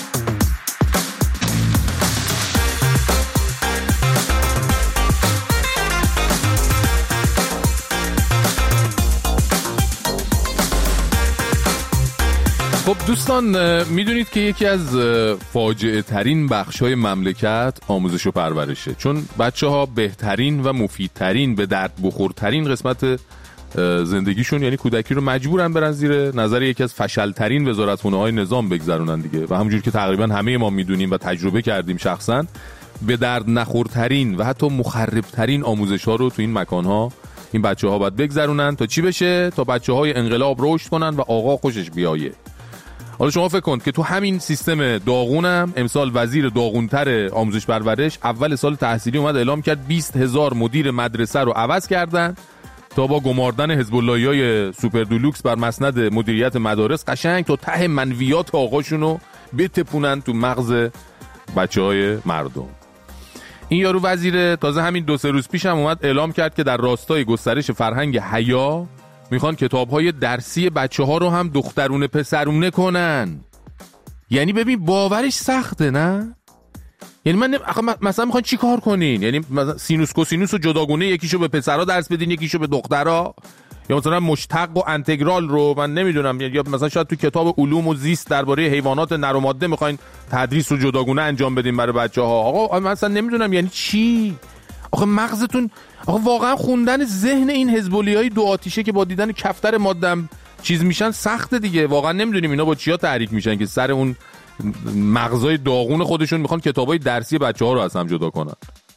خب دوستان، میدونید که یکی از فاجعه ترین بخش‌های مملکت آموزش و پرورشه، چون بچه‌ها بهترین و مفیدترین، به درد بخورترین قسمت زندگیشون یعنی کودکی رو مجبورن برن زیر نظر یکی از فشلترین وزارتخونه‌های نظام بگذرونن دیگه. و همونجوری که تقریبا همه ما میدونیم و تجربه کردیم شخصا، به درد نخورترین و حتی مخربترین آموزش‌ها رو تو این مکان‌ها این بچه‌ها باید بگذرونن تا چی بشه؟ تا بچه‌های انقلاب رشد کنن و آقا خوشش بیایه. حالا شما فکر کن که تو همین سیستم داغونم امسال وزیر داغونتر آموزش پرورش اول سال تحصیلی اومد اعلام کرد 20,000 مدیر مدرسه رو عوض کردن تا با گماردن حزب اللهیای سوپر دولوکس بر مسند مدیریت مدارس قشنگ تا ته منویات آقاشون رو بتپونن تو مغز بچه‌های مردم. این یارو وزیر تازه همین 2-3 روز پیش هم اومد اعلام کرد که در راستای گسترش فرهنگ حیا میخوان کتاب‌های درسی بچه‌ها رو هم دخترونه پسرونه کنن. یعنی ببین باورش سخته نه؟ یعنی من مثلا میخوان چی کار کنین؟ یعنی مثلا سینوس کوسینوس رو جداگونه یکیشو به پسرها درس بدین یکیشو به دخترها، یا مثلا مشتق و انتگرال رو من نمیدونم، یا مثلا شاید تو کتاب علوم و زیست درباره حیوانات نر و ماده میخواین تدریس رو جداگونه انجام بدین برای بچه‌ها. آقا من اصلا نمیدونم یعنی چی؟ آخه مغزتون واقعا خوندن ذهن این حزب‌اللهیای دو آتیشه که با دیدن کفتر مادم چیز میشن سخته دیگه. واقعا نمیدونیم اینا با چیا تحریک میشن که سر اون مغزای داغون خودشون میخوان کتابای درسی بچه‌ها رو از هم جدا کنن.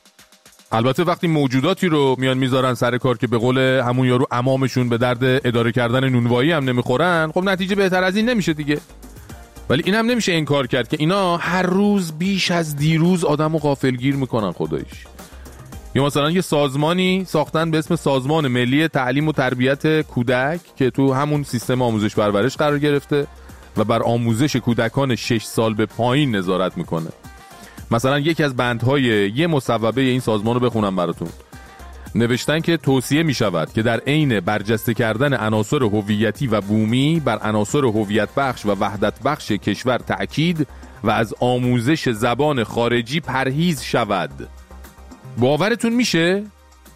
البته وقتی موجوداتی رو میان میذارن سر کار که به قول همون یارو امامشون به درد اداره کردن نونوایی هم نمیخورن، خب نتیجه بهتر از این نمیشه دیگه. ولی این هم نمیشه انکار کرد که اینا هر روز بیش از دیروز آدمو غافلگیر میکنن خداییش. یا مثلا یه سازمانی ساختن به اسم سازمان ملی تعلیم و تربیت کودک که تو همون سیستم آموزش پرورش قرار گرفته و بر آموزش کودکان 6 سال به پایین نظارت میکنه. مثلا یکی از بندهای یه مصوبه این سازمان رو بخونم براتون. نوشتن که توصیه می شود که در عین برجسته کردن عناصر هویتی و بومی بر عناصر هویت بخش و وحدت بخش کشور تأکید و از آموزش زبان خارجی پرهیز شود. باورتون میشه؟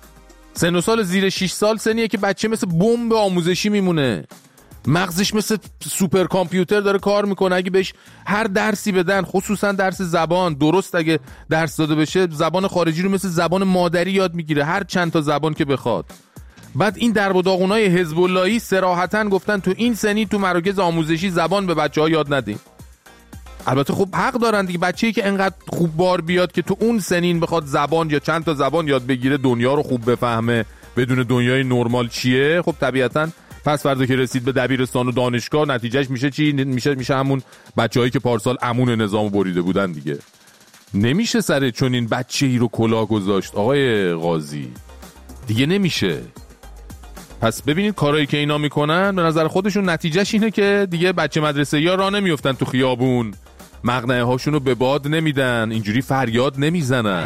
سن و سال زیر 6 سال سنیه که بچه مثل بمب آموزشی میمونه، مغزش مثل سوپر کامپیوتر داره کار میکنه. اگه بهش هر درسی بدن، خصوصا درس زبان، درست اگه درس داده بشه زبان خارجی رو مثل زبان مادری یاد میگیره، هر چند تا زبان که بخواد. بعد این درب و داغونای حزب اللهی صراحتاً گفتن تو این سنی تو مراکز آموزشی زبان به بچه‌ها یاد ندین. البته خب حق دارن دیگه، بچه‌ای که انقدر خوب بار بیاد که تو اون سنین بخواد زبان یا چند تا زبان یاد بگیره، دنیا رو خوب بفهمه، بدون دنیای نرمال چیه، خب طبیعتاً پس فردا که رسید به دبیرستان و دانشگاه نتیجهش میشه چی؟ میشه همون بچه‌هایی که پارسال امون نظامو بریده بودن دیگه. نمیشه سر چون این بچه‌ای رو کلاه گذاشت آقای قاضی، دیگه نمیشه. پس ببینید کارایی که اینا میکنن به نظر خودشون نتیجهش اینه که دیگه بچه مدرسه یا راه نمیافتن تو خیابون، مقنعه هاشون رو به باد نمیدن، اینجوری فریاد نمیزنن.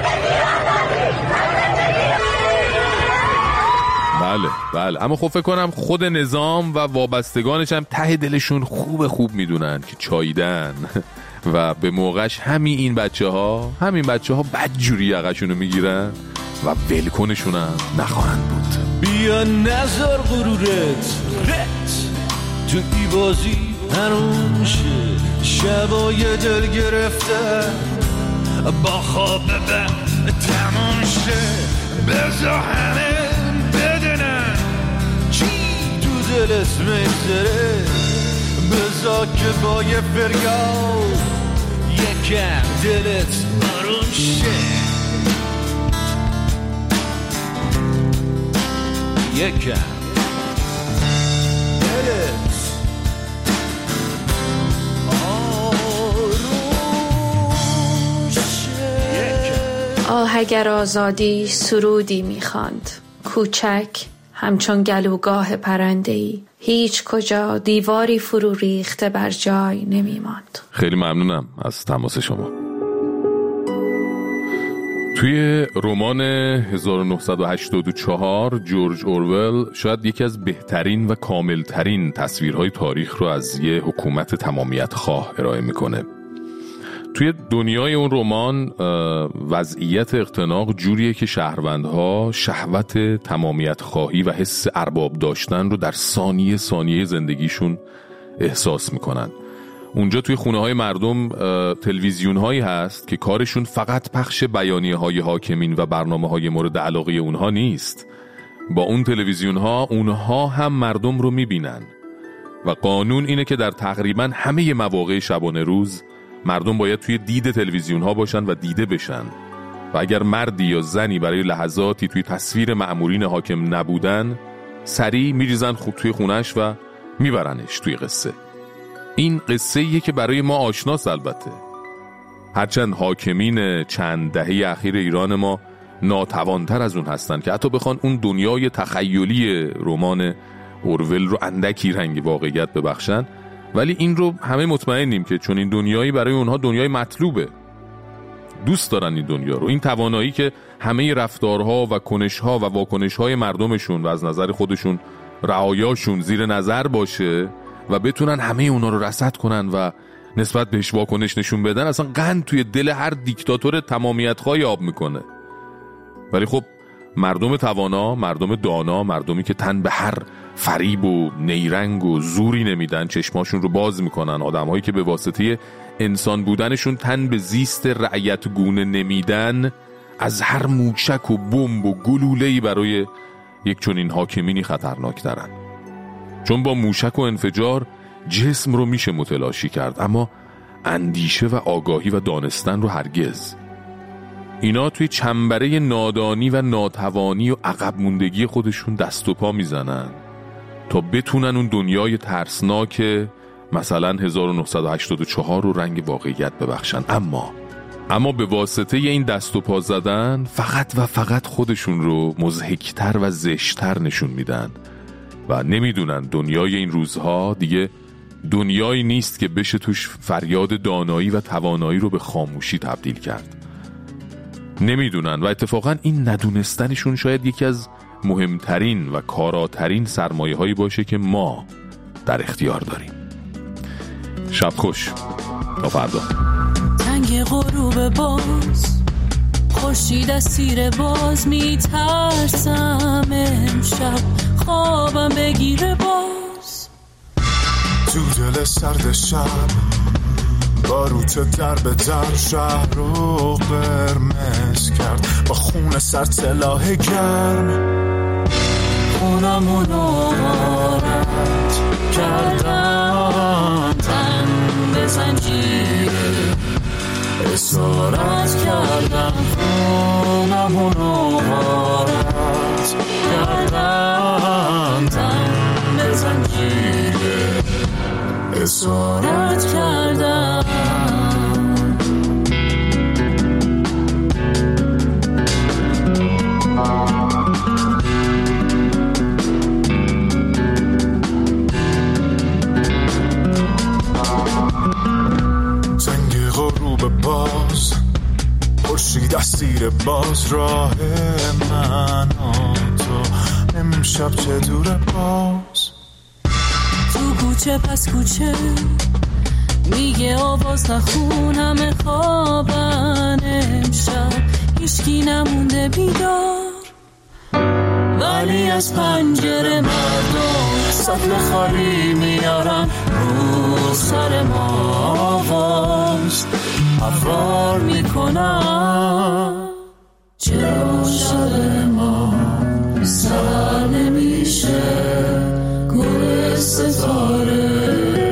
بله اما خب فکر کنم خود نظام و وابستگانش هم ته دلشون خوب میدونن که چاییدن و به موقعش همین بچه ها بدجوری یقشون رو میگیرن و ولکنشون هم نخواهند بود.
بیا نظر غرورت رت تو ای بازی هنون شه، شبای دل گرفته با خواب تموم شه. بزا همه بدونن چی تو دلت میگذره، بزا که با یه فریاد یکم دلت آروم شه، یکم دلت آروم شه.
آه اگر آزادی سرودی میخواند، کوچک همچون گلوگاه پرنده‌ای، هیچ کجا دیواری فرو ریخته بر جای نمیماند.
خیلی ممنونم از تماس شما. توی رمان 1984 جورج اورول شاید یکی از بهترین و کاملترین تصویرهای تاریخ رو از یه حکومت تمامیت خواه ارائه میکنه. توی دنیای اون رمان وضعیت اختناق جوریه که شهروندها شهوت تمامیت خواهی و حس ارباب داشتن رو در ثانیه زندگیشون احساس میکنن. اونجا توی خونه های مردم تلویزیون هایی هست که کارشون فقط پخش بیانیه های حاکمین و برنامه های مورد علاقه اونها نیست. با اون تلویزیون ها اونها هم مردم رو میبینن و قانون اینه که در تقریبا همه مواقع شبانه روز مردم باید توی دید تلویزیون ها باشن و دیده بشن و اگر مردی یا زنی برای لحظاتی توی تصویر مأمورین حاکم نبودن سریع میریزن توی خونش و میبرنش توی قصه. این قصه‌ایه که برای ما آشناست البته، هرچند حاکمین چند دهه اخیر ایران ما ناتوانتر از اون هستن که حتی بخوان اون دنیای تخیلی رمان اورول رو اندکی رنگ واقعیت ببخشن، ولی این رو همه مطمئنیم که چون این دنیایی برای اونها دنیای مطلوبه، دوست دارن این دنیا رو، این توانایی که همه رفتارها و کنشها و واکنشهای مردمشون و از نظر خودشون رعایاشون زیر نظر باشه و بتونن همه اونا رو رصد کنن و نسبت بهش واکنش نشون بدن، اصلا قند توی دل هر دیکتاتور تمامیت‌خواه آب میکنه. ولی خب مردم توانا، مردم دانا، مردمی که تن به هر فریب و نیرنگ و زوری نمیدن، چشماشون رو باز میکنن، آدم‌هایی که به واسطه انسان بودنشون تن به زیست رعیت گونه نمیدن، از هر موشک و بمب و گلوله‌ای برای یک چنین حاکمینی خطرناک ترن. چون با موشک و انفجار جسم رو میشه متلاشی کرد، اما اندیشه و آگاهی و دانستن رو هرگز. اینا توی چنبره نادانی و ناتوانی و عقب موندگی خودشون دست و پا میزنن تا بتونن اون دنیای ترسناک مثلا 1984 رو رنگ واقعیت ببخشن. اما به واسطه این دست و پا زدن فقط و فقط خودشون رو مضحک‌تر و زشت‌تر نشون میدن و نمیدونن دنیای این روزها دیگه دنیایی نیست که بشه توش فریاد دانایی و توانایی رو به خاموشی تبدیل کرد. نمیدونن و اتفاقا این ندونستنشون شاید یکی از مهمترین و کاراترین سرمایه هایی باشه که ما در اختیار داریم. شب خوش، تا فردا.
تنگ غروب باز، خورشید از تیر باز، میترسم امشب خوابم بگیره باز.
تو دل سرد شب باروت در به در شهر رو قرمز کرد، با خون سر سلاح گرم خونمونو غارت کردن، تن به زنجیره اسارت کردن، خونمونو غارت کردن، تن به زنجیره اسارت کردن. زنگ غروب باز، خورشید از تیر باز، راه من و تو امشب چه دوره باز.
تو کوچه پس کوچه میگه آواز نخون، همه خوابن امشب هیچکی نمونده بیدار، ولی از پنجره مردم سطل خالی میارن رو سر ما، آواز افرار میکنن. چرا شب ما سر نمیشه گل ستاره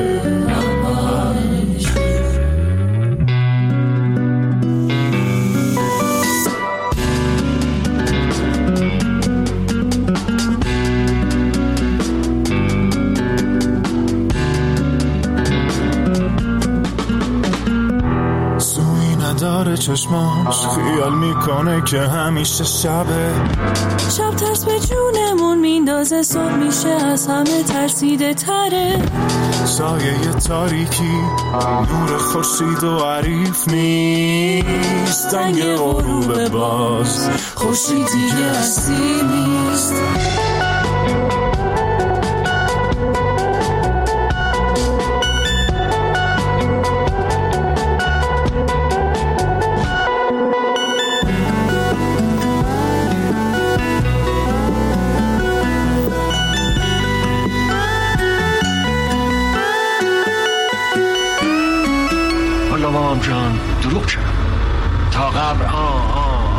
داره چشماش، خیال میکنه که همیشه شبه.
شب ترس به جونمون میندازه، صبح میشه از همه ترسیده تره.
سایه تاریکی نور خورشید و عریف نیست، زنگ غروب باز، خورشید دیگه هستی نیست.
صبر